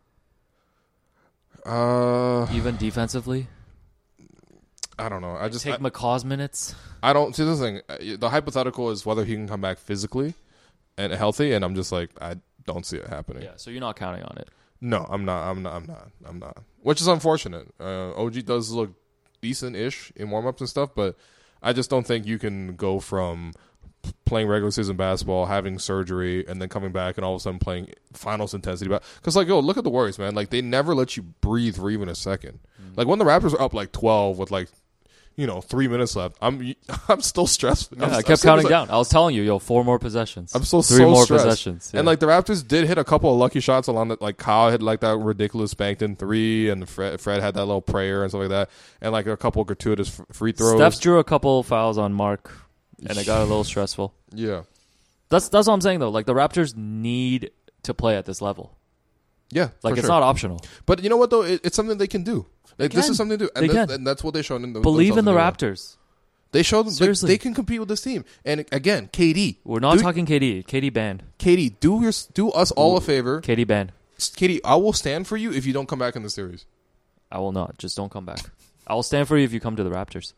Even defensively? I don't know. I just Take McCaw's minutes? I don't see the thing. The hypothetical is whether he can come back physically and healthy, and I'm just like I don't see it happening. Yeah, so you're not counting on it. No, I'm not. Which is unfortunate. OG does look decent-ish in warm-ups and stuff, but I just don't think you can go from playing regular season basketball, having surgery, and then coming back and all of a sudden playing finals intensity. Because, like, look at the Warriors, man. Like, they never let you breathe for even a second. Like, when the Raptors were up, like, 12 with, like, 3 minutes left, I'm still stressed. Yeah, I kept counting down. I was telling you, 4 more possessions. I'm still 3 more stressed. possessions. Yeah. And, like, the Raptors did hit a couple of lucky shots along that. Like, Kyle hit, like, that ridiculous banked-in 3, and Fred had that little prayer and stuff like that. And, like, a couple of gratuitous free throws. Steph drew a couple fouls on Mark, and it got a little stressful. Yeah. That's what I'm saying, though. Like, the Raptors need to play at this level. Yeah, Like, for it's sure. not optional. But you know what, though? It's something they can do. Like, this can. is something to do. They can. And that's what they showed in the Believe in the themselves Raptors. They showed them Seriously. they can compete with this team. And again, KD. We're not talking KD. KD banned. KD, do us all a favor. KD banned. KD, I will stand for you if you don't come back in the series. I will not. Just don't come back. I will stand for you if you come to the Raptors.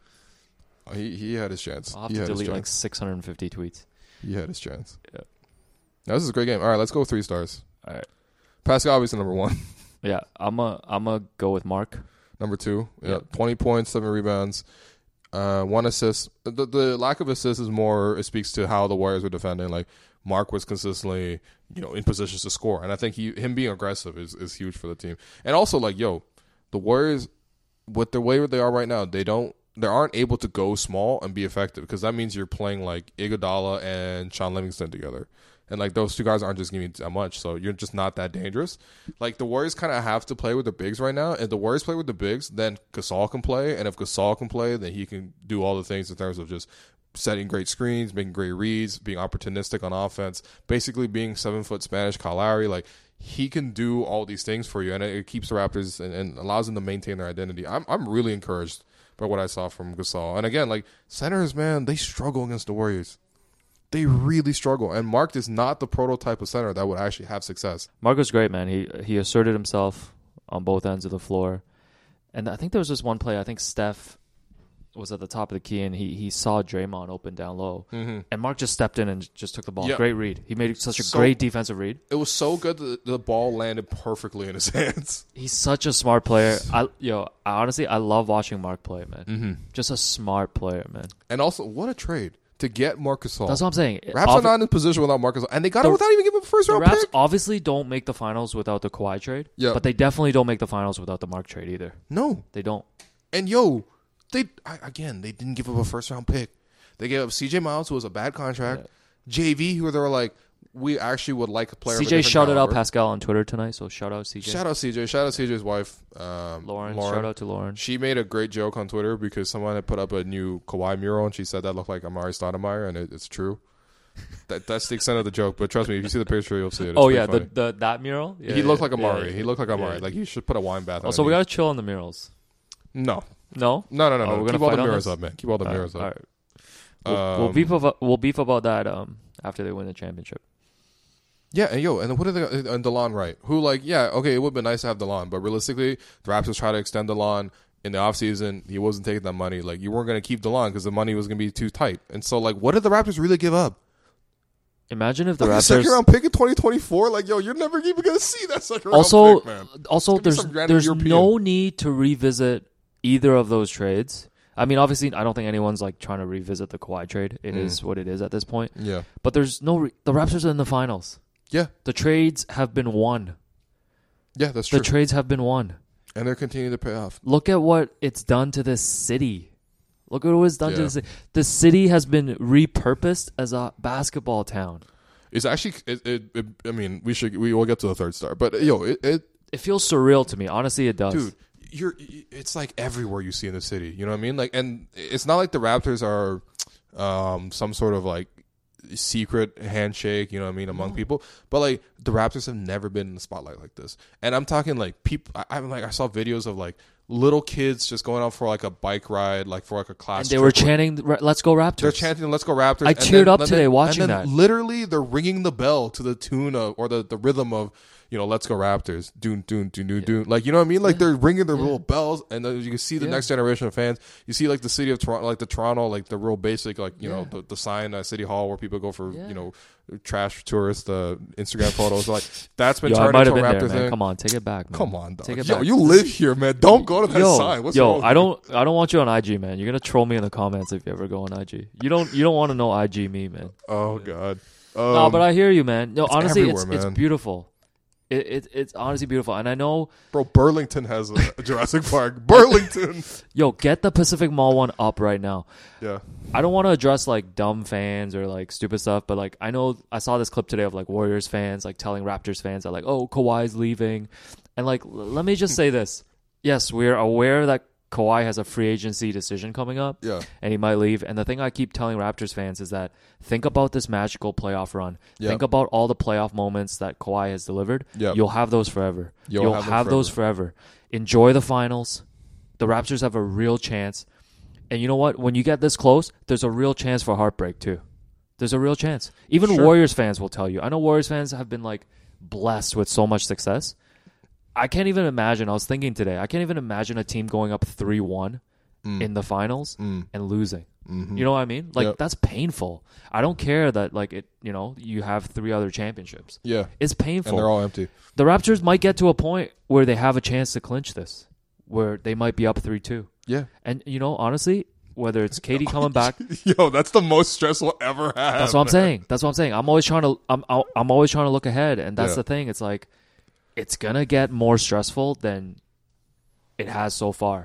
He had his chance. I'll have to delete like 650 tweets. He had his chance. Yeah. Now, this is a great game. All right, let's go 3 stars. All right. Pascal, obviously, number 1. Yeah, I'm a go with Mark. Number 2. Yeah. 20 points, 7 rebounds, 1 assist. The lack of assists is more, it speaks to how the Warriors were defending. Like, Mark was consistently, in positions to score. And I think him being aggressive is huge for the team. And also, like, the Warriors, with the way they are right now, they aren't able to go small and be effective, because that means you're playing like Iguodala and Sean Livingston together. And like those 2 guys aren't just giving you that much, so you're just not that dangerous. Like the Warriors kind of have to play with the bigs right now. If the Warriors play with the bigs, then Gasol can play. And if Gasol can play, then he can do all the things in terms of just setting great screens, making great reads, being opportunistic on offense, basically being 7-foot Spanish Kyle Lowry. Like, he can do all these things for you, and it keeps the Raptors and allows them to maintain their identity. I'm really encouraged by what I saw from Gasol. And again, like, centers, man, they struggle against the Warriors. They really struggle. And Mark is not the prototype of center that would actually have success. Mark was great, man. He asserted himself on both ends of the floor. And I think there was this one play, I think Steph was at the top of the key, and he saw Draymond open down low. Mm-hmm. And Mark just stepped in and just took the ball. Yep. Great read. He made such a great defensive read. It was so good that the ball landed perfectly in his hands. He's such a smart player. I honestly love watching Mark play, man. Mm-hmm. Just a smart player, man. And also, what a trade to get Marc Gasol. That's what I'm saying. Raps are not in position without Marc Gasol, and they got it without even giving him a first-round pick. The Raps obviously don't make the finals without the Kawhi trade, but they definitely don't make the finals without the Mark trade either. No. They don't. And, they didn't give up a first-round pick. They gave up CJ Miles, who was a bad contract, JV, who they were like, we actually would like a player. CJ shouted out Pascal on Twitter tonight, so shout out CJ. Shout out CJ. Shout out CJ's wife, Lauren. Shout out to Lauren. She made a great joke on Twitter because someone had put up a new Kawhi mural, and she said that looked like Amari Stoudemire, and it's true. That's the extent of the joke, but trust me, if you see the picture, you'll see it. It's that mural? Yeah, he looked like Amari. Yeah. He looked like Amari. Like, you should put a wine bath on Also, we got to chill on the murals. No. No? No. We're Keep all the mirrors up, man. Keep all the mirrors up. All right. We'll beef about that after they win the championship. Yeah, and what are they? And DeLon Wright, who it would have been nice to have DeLon, but realistically, the Raptors try to extend DeLon in the offseason. He wasn't taking that money. Like, you weren't going to keep DeLon because the money was going to be too tight. And so, what did the Raptors really give up? Imagine if the Raptors second-round pick in 2024. You're never even going to see that second-round pick, man. Also, there's no need to revisit either of those trades. I mean, obviously, I don't think anyone's trying to revisit the Kawhi trade. It is what it is at this point. Yeah. But there's the Raptors are in the finals. Yeah. The trades have been won. Yeah, that's true. The trades have been won. And they're continuing to pay off. Look at what it's done to this city. Look at what it's done to this city. The city has been repurposed as a basketball town. It's actually, I mean, we will get to the third star. But, it feels surreal to me. Honestly, it does. Dude, it's everywhere you see in the city. You know what I mean? And it's not like the Raptors are some sort of secret handshake, you know what I mean, among people. But the Raptors have never been in the spotlight like this. And I'm talking people. I saw videos of little kids just going out for a bike ride, for a class. And they were chanting, "Let's go Raptors." They're chanting, "Let's go Raptors." I teared up today watching that. Literally, they're ringing the bell to the tune of, or the rhythm of, "Let's go Raptors." Doon, doon, doon, doon, doon. You know what I mean? They're ringing their little bells, and then you can see the next generation of fans. You see the city of Toronto, the Toronto, the real basic, the sign at City Hall where people go for, trash tourists, Instagram photos. That's been turned into a Raptor thing. Come on, take it back, man. Come on, dog. Take it back. You live here, man. Don't go to that sign. What's wrong with I don't want you on IG, man. You're gonna troll me in the comments if you ever go on IG. You don't want to know IG me, man. Oh God. No, but I hear you, man. No, honestly, it's beautiful. It's honestly beautiful, and I know, bro. Burlington has a Jurassic Park. Burlington. Get the Pacific Mall one up right now. Yeah. I don't want to address dumb fans or stupid stuff, but I know I saw this clip today of Warriors fans telling Raptors fans that oh, Kawhi's leaving, and let me just say this: yes, we're aware that Kawhi has a free agency decision coming up, and he might leave. And the thing I keep telling Raptors fans is that think about this magical playoff run. Think about all the playoff moments that Kawhi has delivered. You'll have those forever. You'll have those forever. Enjoy the finals. The Raptors have a real chance. And you know what? When you get this close, there's a real chance for heartbreak too. There's a real chance. Even Warriors fans will tell you. I know Warriors fans have been blessed with so much success. I can't even imagine. I was thinking today, I can't even imagine a team going up 3-1 in the finals and losing. Mm-hmm. You know what I mean? Like, that's painful. I don't care that, like, it. You have 3 other championships. Yeah. It's painful. And they're all empty. The Raptors might get to a point where they have a chance to clinch this, where they might be up 3-2. Yeah. And, honestly, whether it's Katie coming back. Yo, that's the most stress we'll ever have. That's what I'm saying. I'm always trying to I'm always trying to look ahead, and that's the thing. It's like it's going to get more stressful than it has so far.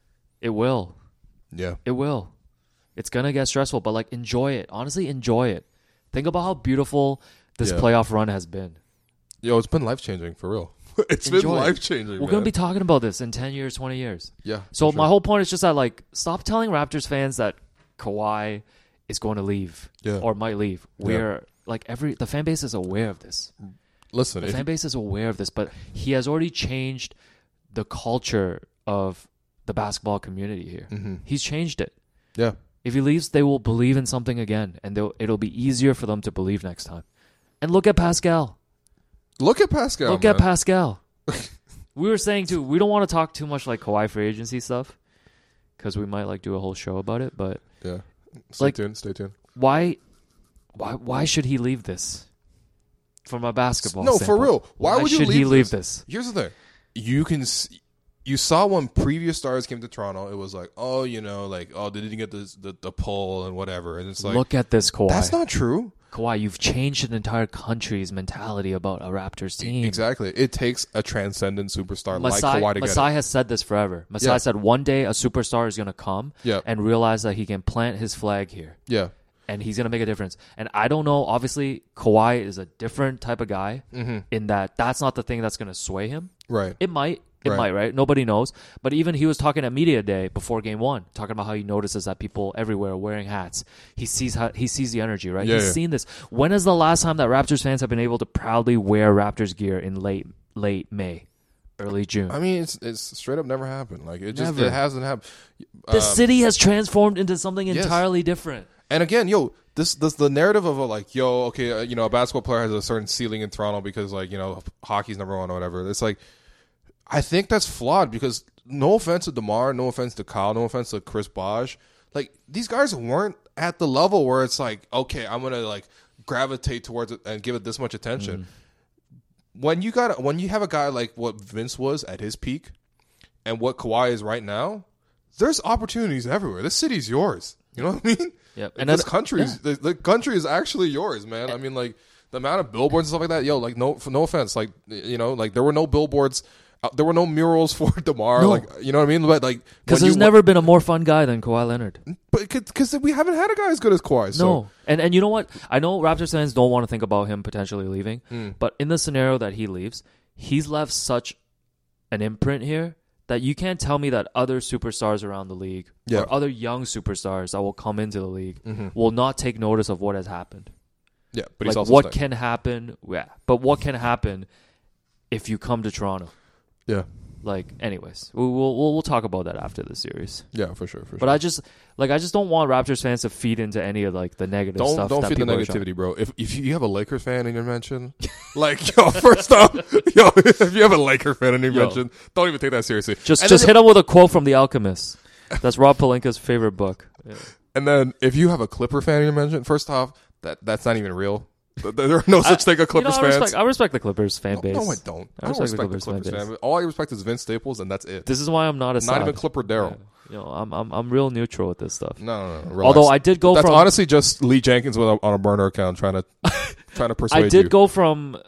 It will. Yeah. It will. It's going to get stressful, but like enjoy it. Honestly, enjoy it. Think about how beautiful this playoff run has been. Yo, it's been life-changing, for real. It's Enjoy been life-changing, We're going to be talking about this in 10 years, 20 years. Yeah. So my whole point is just that, like, stop telling Raptors fans that Kawhi is going to leave or might leave. We're, like, the fan base is aware of this. Listen. The fan base is aware of this, but he has already changed the culture of the basketball community here. Mm-hmm. He's changed it. Yeah. If he leaves, they will believe in something again, and it'll be easier for them to believe next time. And look at Pascal. Look at Pascal. Look at Pascal. We were saying, too, we don't want to talk too much like Kawhi free agency stuff because we might like do a whole show about it, but yeah. Stay tuned. Why should he leave this from a basketball No, standpoint? for real. Why would you should leave he leave this? this? Here's the thing. You saw when previous stars came to Toronto, it was like, they didn't get the pull and whatever. And it's like, look at this, Kawhi. That's not true. Kawhi, you've changed an entire country's mentality about a Raptors team. Exactly. It takes a transcendent superstar like Kawhi to get it. Masai has said this forever. Masai said one day a superstar is going to come and realize that he can plant his flag here. Yeah. And he's going to make a difference. And I don't know. Obviously, Kawhi is a different type of guy in that that's not the thing that's going to sway him. Right. It might. It might, right? Nobody knows. But even he was talking at Media Day before Game 1, talking about how he notices that people everywhere are wearing hats. He sees the energy, right? He's seen this. When is the last time that Raptors fans have been able to proudly wear Raptors gear in late May, early June? I mean, it's straight up never happened. Like it hasn't happened. The city has transformed into something entirely different. And again, this the narrative of a basketball player has a certain ceiling in Toronto because hockey's number one or whatever. It's like, I think that's flawed because no offense to DeMar, no offense to Kyle, no offense to Chris Bosh, like these guys weren't at the level where it's like, okay, I'm gonna like gravitate towards it and give it this much attention. When you have a guy like what Vince was at his peak and what Kawhi is right now, there's opportunities everywhere. This city's yours. You know what I mean? Yep. And this country's the country is actually yours, man. I mean, like the amount of billboards and stuff like that. Yo, like no offense, like like there were no billboards. There were no murals for DeMar, no. like you know what I mean. But like, because there's never been a more fun guy than Kawhi Leonard. But because we haven't had a guy as good as Kawhi. So. No, and you know what? I know Raptors fans don't want to think about him potentially leaving, but in the scenario that he leaves, he's left such an imprint here that you can't tell me that other superstars around the league or other young superstars that will come into the league will not take notice of what has happened. Yeah, but like he's also what can happen. Yeah, but what can happen if you come to Toronto? Yeah. Like, anyways, we'll talk about that after the series. Yeah, for sure. But I just don't want Raptors fans to feed into any of like the negative stuff. Don't that feed the people negativity, bro. If you have a Laker fan in your mention, like first off, if you have a Laker fan in your mention, don't even take that seriously. Just hit him with a quote from The Alchemist. That's Rob Pelinka's favorite book. Yeah. And then if you have a Clipper fan in your mention, first off, that's not even real. There are no such thing as Clippers fans. I respect the Clippers fan base. No, I don't. I don't respect the Clippers fan base. All I respect is Vince Staples, and that's it. This is why I'm not a not even Clipper Daryl. Yeah. I'm real neutral with this stuff. No. Relax. Although I did go that's from honestly just Lee Jenkins on a burner account trying to persuade you. I did go from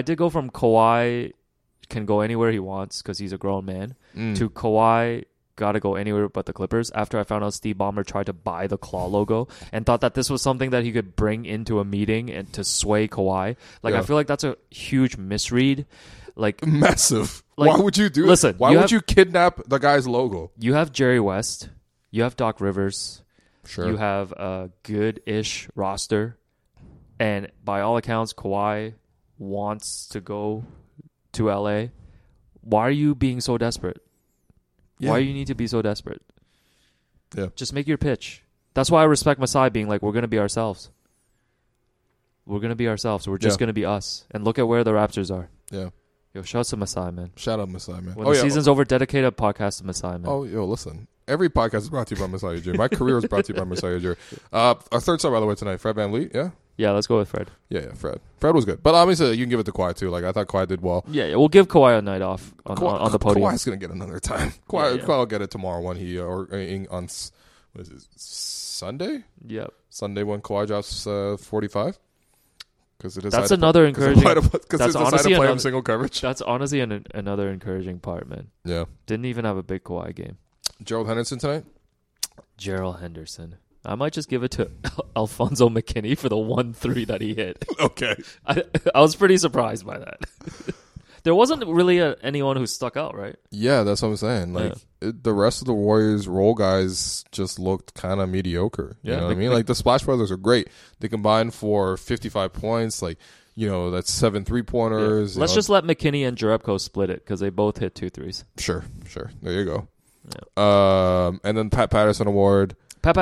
Kawhi can go anywhere he wants because he's a grown man to Kawhi got to go anywhere but the Clippers after I found out Steve Ballmer tried to buy the claw logo and thought that this was something that he could bring into a meeting and to sway Kawhi. Like, I feel like that's a huge misread. Like, massive. Like, why would you do listen, it? Why would you kidnap the guy's logo? You have Jerry West. You have Doc Rivers. Sure. You have a good-ish roster. And by all accounts, Kawhi wants to go to LA. Why are you being so desperate? Yeah. Why do you need to be so desperate? Yeah. Just make your pitch. That's why I respect Masai being like, we're going to be ourselves. We're going to be ourselves. We're just going to be us. And look at where the Raptors are. Yeah. Yo, shout out to Masai, man. Shout out Masai, man. When the season's over, dedicate a podcast to Masai, man. Oh, yo, listen. Every podcast is brought to you by Masai Ujiri. My career is brought to you by Masai Ujiri. Our third star, by the way, tonight, Fred VanVleet, yeah? Yeah, let's go with Fred. Yeah, Fred. Fred was good. But obviously, you can give it to Kawhi, too. Like, I thought Kawhi did well. Yeah, we'll give Kawhi a night off on the podium. Kawhi's going to get another time. Kawhi will get it tomorrow when he, on, what is it, Sunday? Yep. Sunday when Kawhi drops 45? Because it is that's another encouraging. Because it's decided to play him single coverage. That's honestly another encouraging part, man. Yeah. Didn't even have a big Kawhi game. Gerald Henderson tonight? Gerald Henderson. I might just give it to Alfonso McKinney for the 1-3 that he hit. Okay. I was pretty surprised by that. There wasn't really anyone who stuck out, right? Yeah, that's what I'm saying. Like the rest of the Warriors role guys just looked kind of mediocre. You know what I mean? Like the Splash Brothers are great. They combined for 55 points. Like, that's 7 3-pointers. Yeah. Let's just let McKinney and Jerebko split it because they both hit 2 threes. Sure. There you go. Yeah. And then Pat Patterson Award.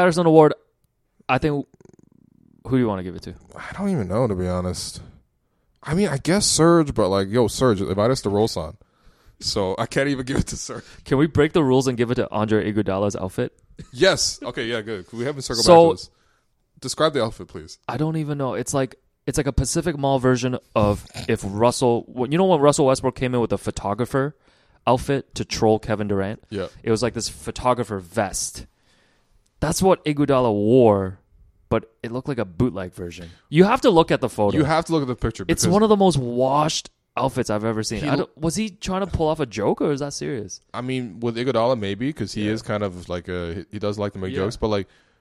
I think. Who do you want to give it to? I don't even know, to be honest. I mean, I guess Serge, but Serge, invite us to Rosan. So I can't even give it to Serge. Like we break the rules and give it to Andre Iguodala's outfit? Yes. Okay, yeah, good. We haven't circled back to this. Describe the outfit, please. I don't even know. It's like a Pacific Mall version of if Russell... when Russell Westbrook came in with a photographer outfit to troll Kevin Durant? Yeah. It was like this photographer vest. That's what Iguodala wore, but it looked like a bootleg version. You have to look at the photo. You have to look at the picture. It's one of the most washed outfits I've ever seen. Was he trying to pull off a joke, or is that serious? I mean, with Iguodala, maybe, because he is kind of like he does like to make jokes, but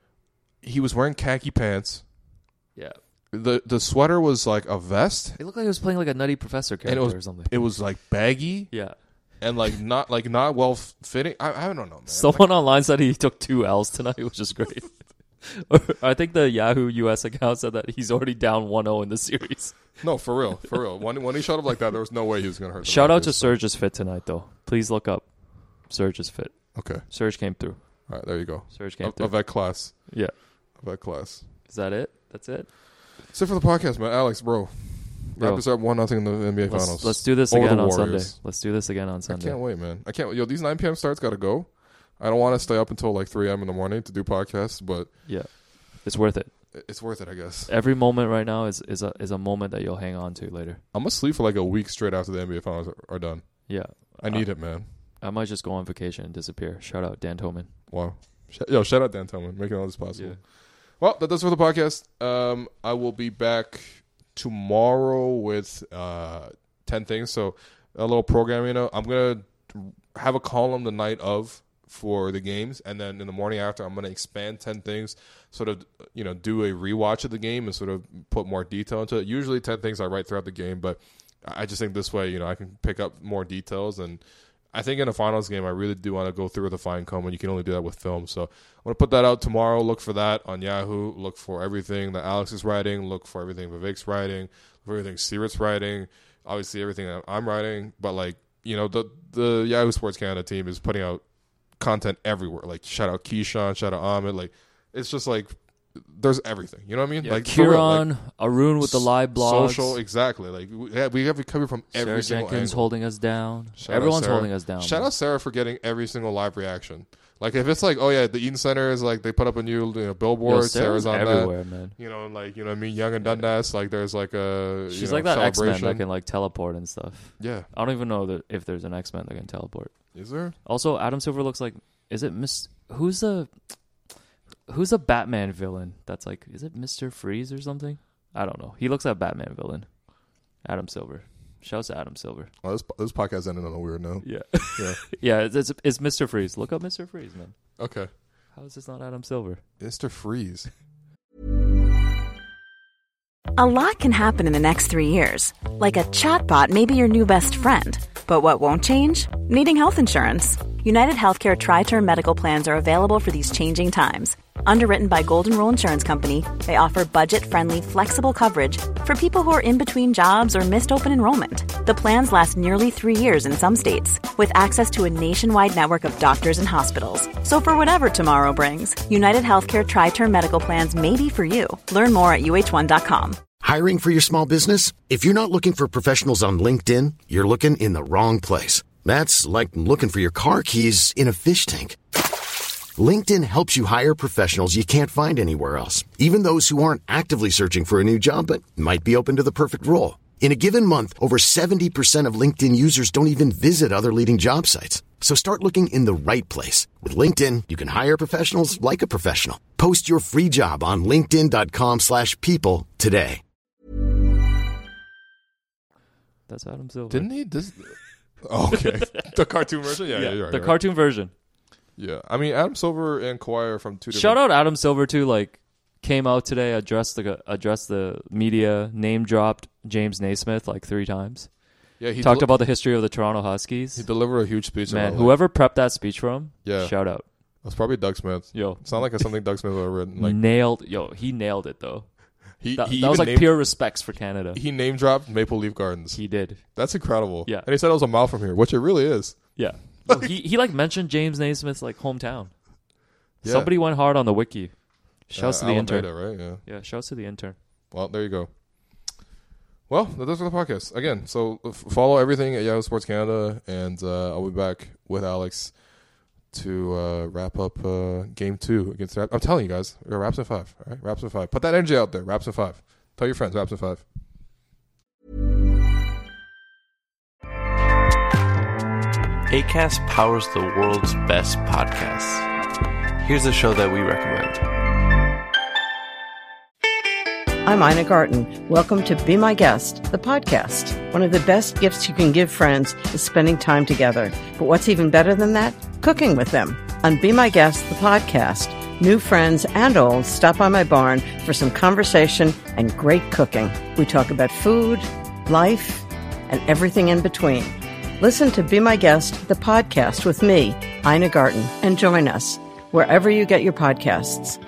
he was wearing khaki pants. Yeah. The sweater was like a vest. It looked like he was playing like a Nutty Professor character or something. It was like baggy. Yeah. And not well fitting. I don't know, man. Someone online said he took 2 L's tonight, which is great. I think the Yahoo US account said that he's already down 1-0 in the series. No, for real. When he showed up like that, there was no way he was going to hurt. Shout out to Serge's fit tonight, though. Please look up Serge's fit. Okay. Serge came through. All right, there you go. Serge came through. Of that class. Yeah. Of that class. Is that it? That's it? That's it for the podcast, man. Alex, bro. Raptors up 1-0 in the NBA Finals. Let's do this again on Sunday. Let's do this again on Sunday. I can't wait, man. These 9 p.m. starts got to go. I don't want to stay up until 3 a.m. in the morning to do podcasts, but yeah, it's worth it. It's worth it, I guess. Every moment right now is a moment that you'll hang on to later. I'm gonna sleep for a week straight after the NBA Finals are done. Yeah, I need it, man. I might just go on vacation and disappear. Shout out Dan Toman. Wow, shout out Dan Toman, making all this possible. Yeah. Well, that does it for the podcast. I will be back tomorrow with 10 things. So a little programming. I'm gonna have a column the night of for the games, and then in the morning after, I'm gonna expand 10 things. Sort of, do a rewatch of the game and sort of put more detail into it. Usually 10 things I write throughout the game, but I just think this way, I can pick up more details. And I think in a finals game, I really do want to go through with a fine comb, and you can only do that with film. So I'm going to put that out tomorrow. Look for that on Yahoo. Look for everything that Alex is writing. Look for everything Vivek's writing. Look for everything Sievert's writing. Obviously, everything that I'm writing. But, the Yahoo Sports Canada team is putting out content everywhere. Shout out Keyshawn, shout out Ahmed. It's just there's everything. You know what I mean? Yeah, Kieran, Arun with the live blogs. Social, exactly. We have it covered from every Sarah single Jenkins angle. holding us down. Everyone's holding us down. Shout out Sarah for getting every single live reaction. If it's the Eaton Center is they put up a new billboard. Sarah's on everywhere, that. Man. You know what I mean? Young and Dundas. There's a she's like that X-Men that can teleport and stuff. Yeah. I don't even know if there's an X-Men that can teleport. Is there? Also, Adam Silver looks like. Is it Who's the Batman villain? That's is it Mr. Freeze or something? I don't know. He looks like a Batman villain. Adam Silver. Shouts to Adam Silver. Oh, this podcast ended on a weird note. Yeah. Yeah, it's Mr. Freeze. Look up Mr. Freeze, man. Okay. How is this not Adam Silver? Mr. Freeze. A lot can happen in the next 3 years. Like a chatbot may be your new best friend. But what won't change? Needing health insurance. United Healthcare Tri-Term Medical Plans are available for these changing times. Underwritten by Golden Rule Insurance Company, they offer budget-friendly, flexible coverage for people who are in between jobs or missed open enrollment. The plans last nearly 3 years in some states, with access to a nationwide network of doctors and hospitals. So for whatever tomorrow brings, United Healthcare Tri-Term Medical Plans may be for you. Learn more at uh1.com. Hiring for your small business? If you're not looking for professionals on LinkedIn, you're looking in the wrong place. That's like looking for your car keys in a fish tank. LinkedIn helps you hire professionals you can't find anywhere else, even those who aren't actively searching for a new job but might be open to the perfect role. In a given month, over 70% of LinkedIn users don't even visit other leading job sites. So start looking in the right place. With LinkedIn, you can hire professionals like a professional. Post your free job on linkedin.com/people today. That's Adam Silver. Didn't he? Oh, okay. The cartoon version? Yeah, you're right. The cartoon version. Yeah. I mean, Adam Silver and Kawhi are from two different... Shout out Adam Silver, too. Like, came out today, addressed the media, name dropped James Naismith like 3 times. Yeah, he talked about the history of the Toronto Huskies. He delivered a huge speech. Man, whoever prepped that speech for him, yeah, shout out. It was probably Doug Smith. Yo, sound like something Doug Smith would have written. Like, he nailed it though. That was like pure respects for Canada. He name dropped Maple Leaf Gardens. He did. That's incredible. Yeah, and he said it was a mile from here, which it really is. Yeah, well, he like mentioned James Naismith's like hometown. Yeah. Somebody went hard on the wiki. Shouts to the Alameda, intern, right? Yeah. Shouts to the intern. Well, there you go. Well, that's for the podcast. Again, so follow everything at Yahoo Sports Canada, and I'll be back with Alex to wrap up Game 2 against Raps. I'm telling you guys, we're Raps in 5. All right, Raps in 5. Put that energy out there. Raps in 5. Tell your friends, Raps in 5. Acast powers the world's best podcasts. Here's a show that we recommend. I'm Ina Garten. Welcome to Be My Guest, the podcast. One of the best gifts you can give friends is spending time together. But what's even better than that? Cooking with them. On Be My Guest, the podcast, new friends and old stop by my barn for some conversation and great cooking. We talk about food, life, and everything in between. Listen to Be My Guest, the podcast with me, Ina Garten, and join us wherever you get your podcasts.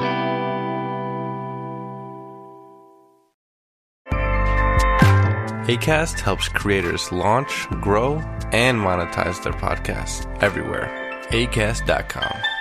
Acast helps creators launch, grow, and monetize their podcasts everywhere. Acast.com.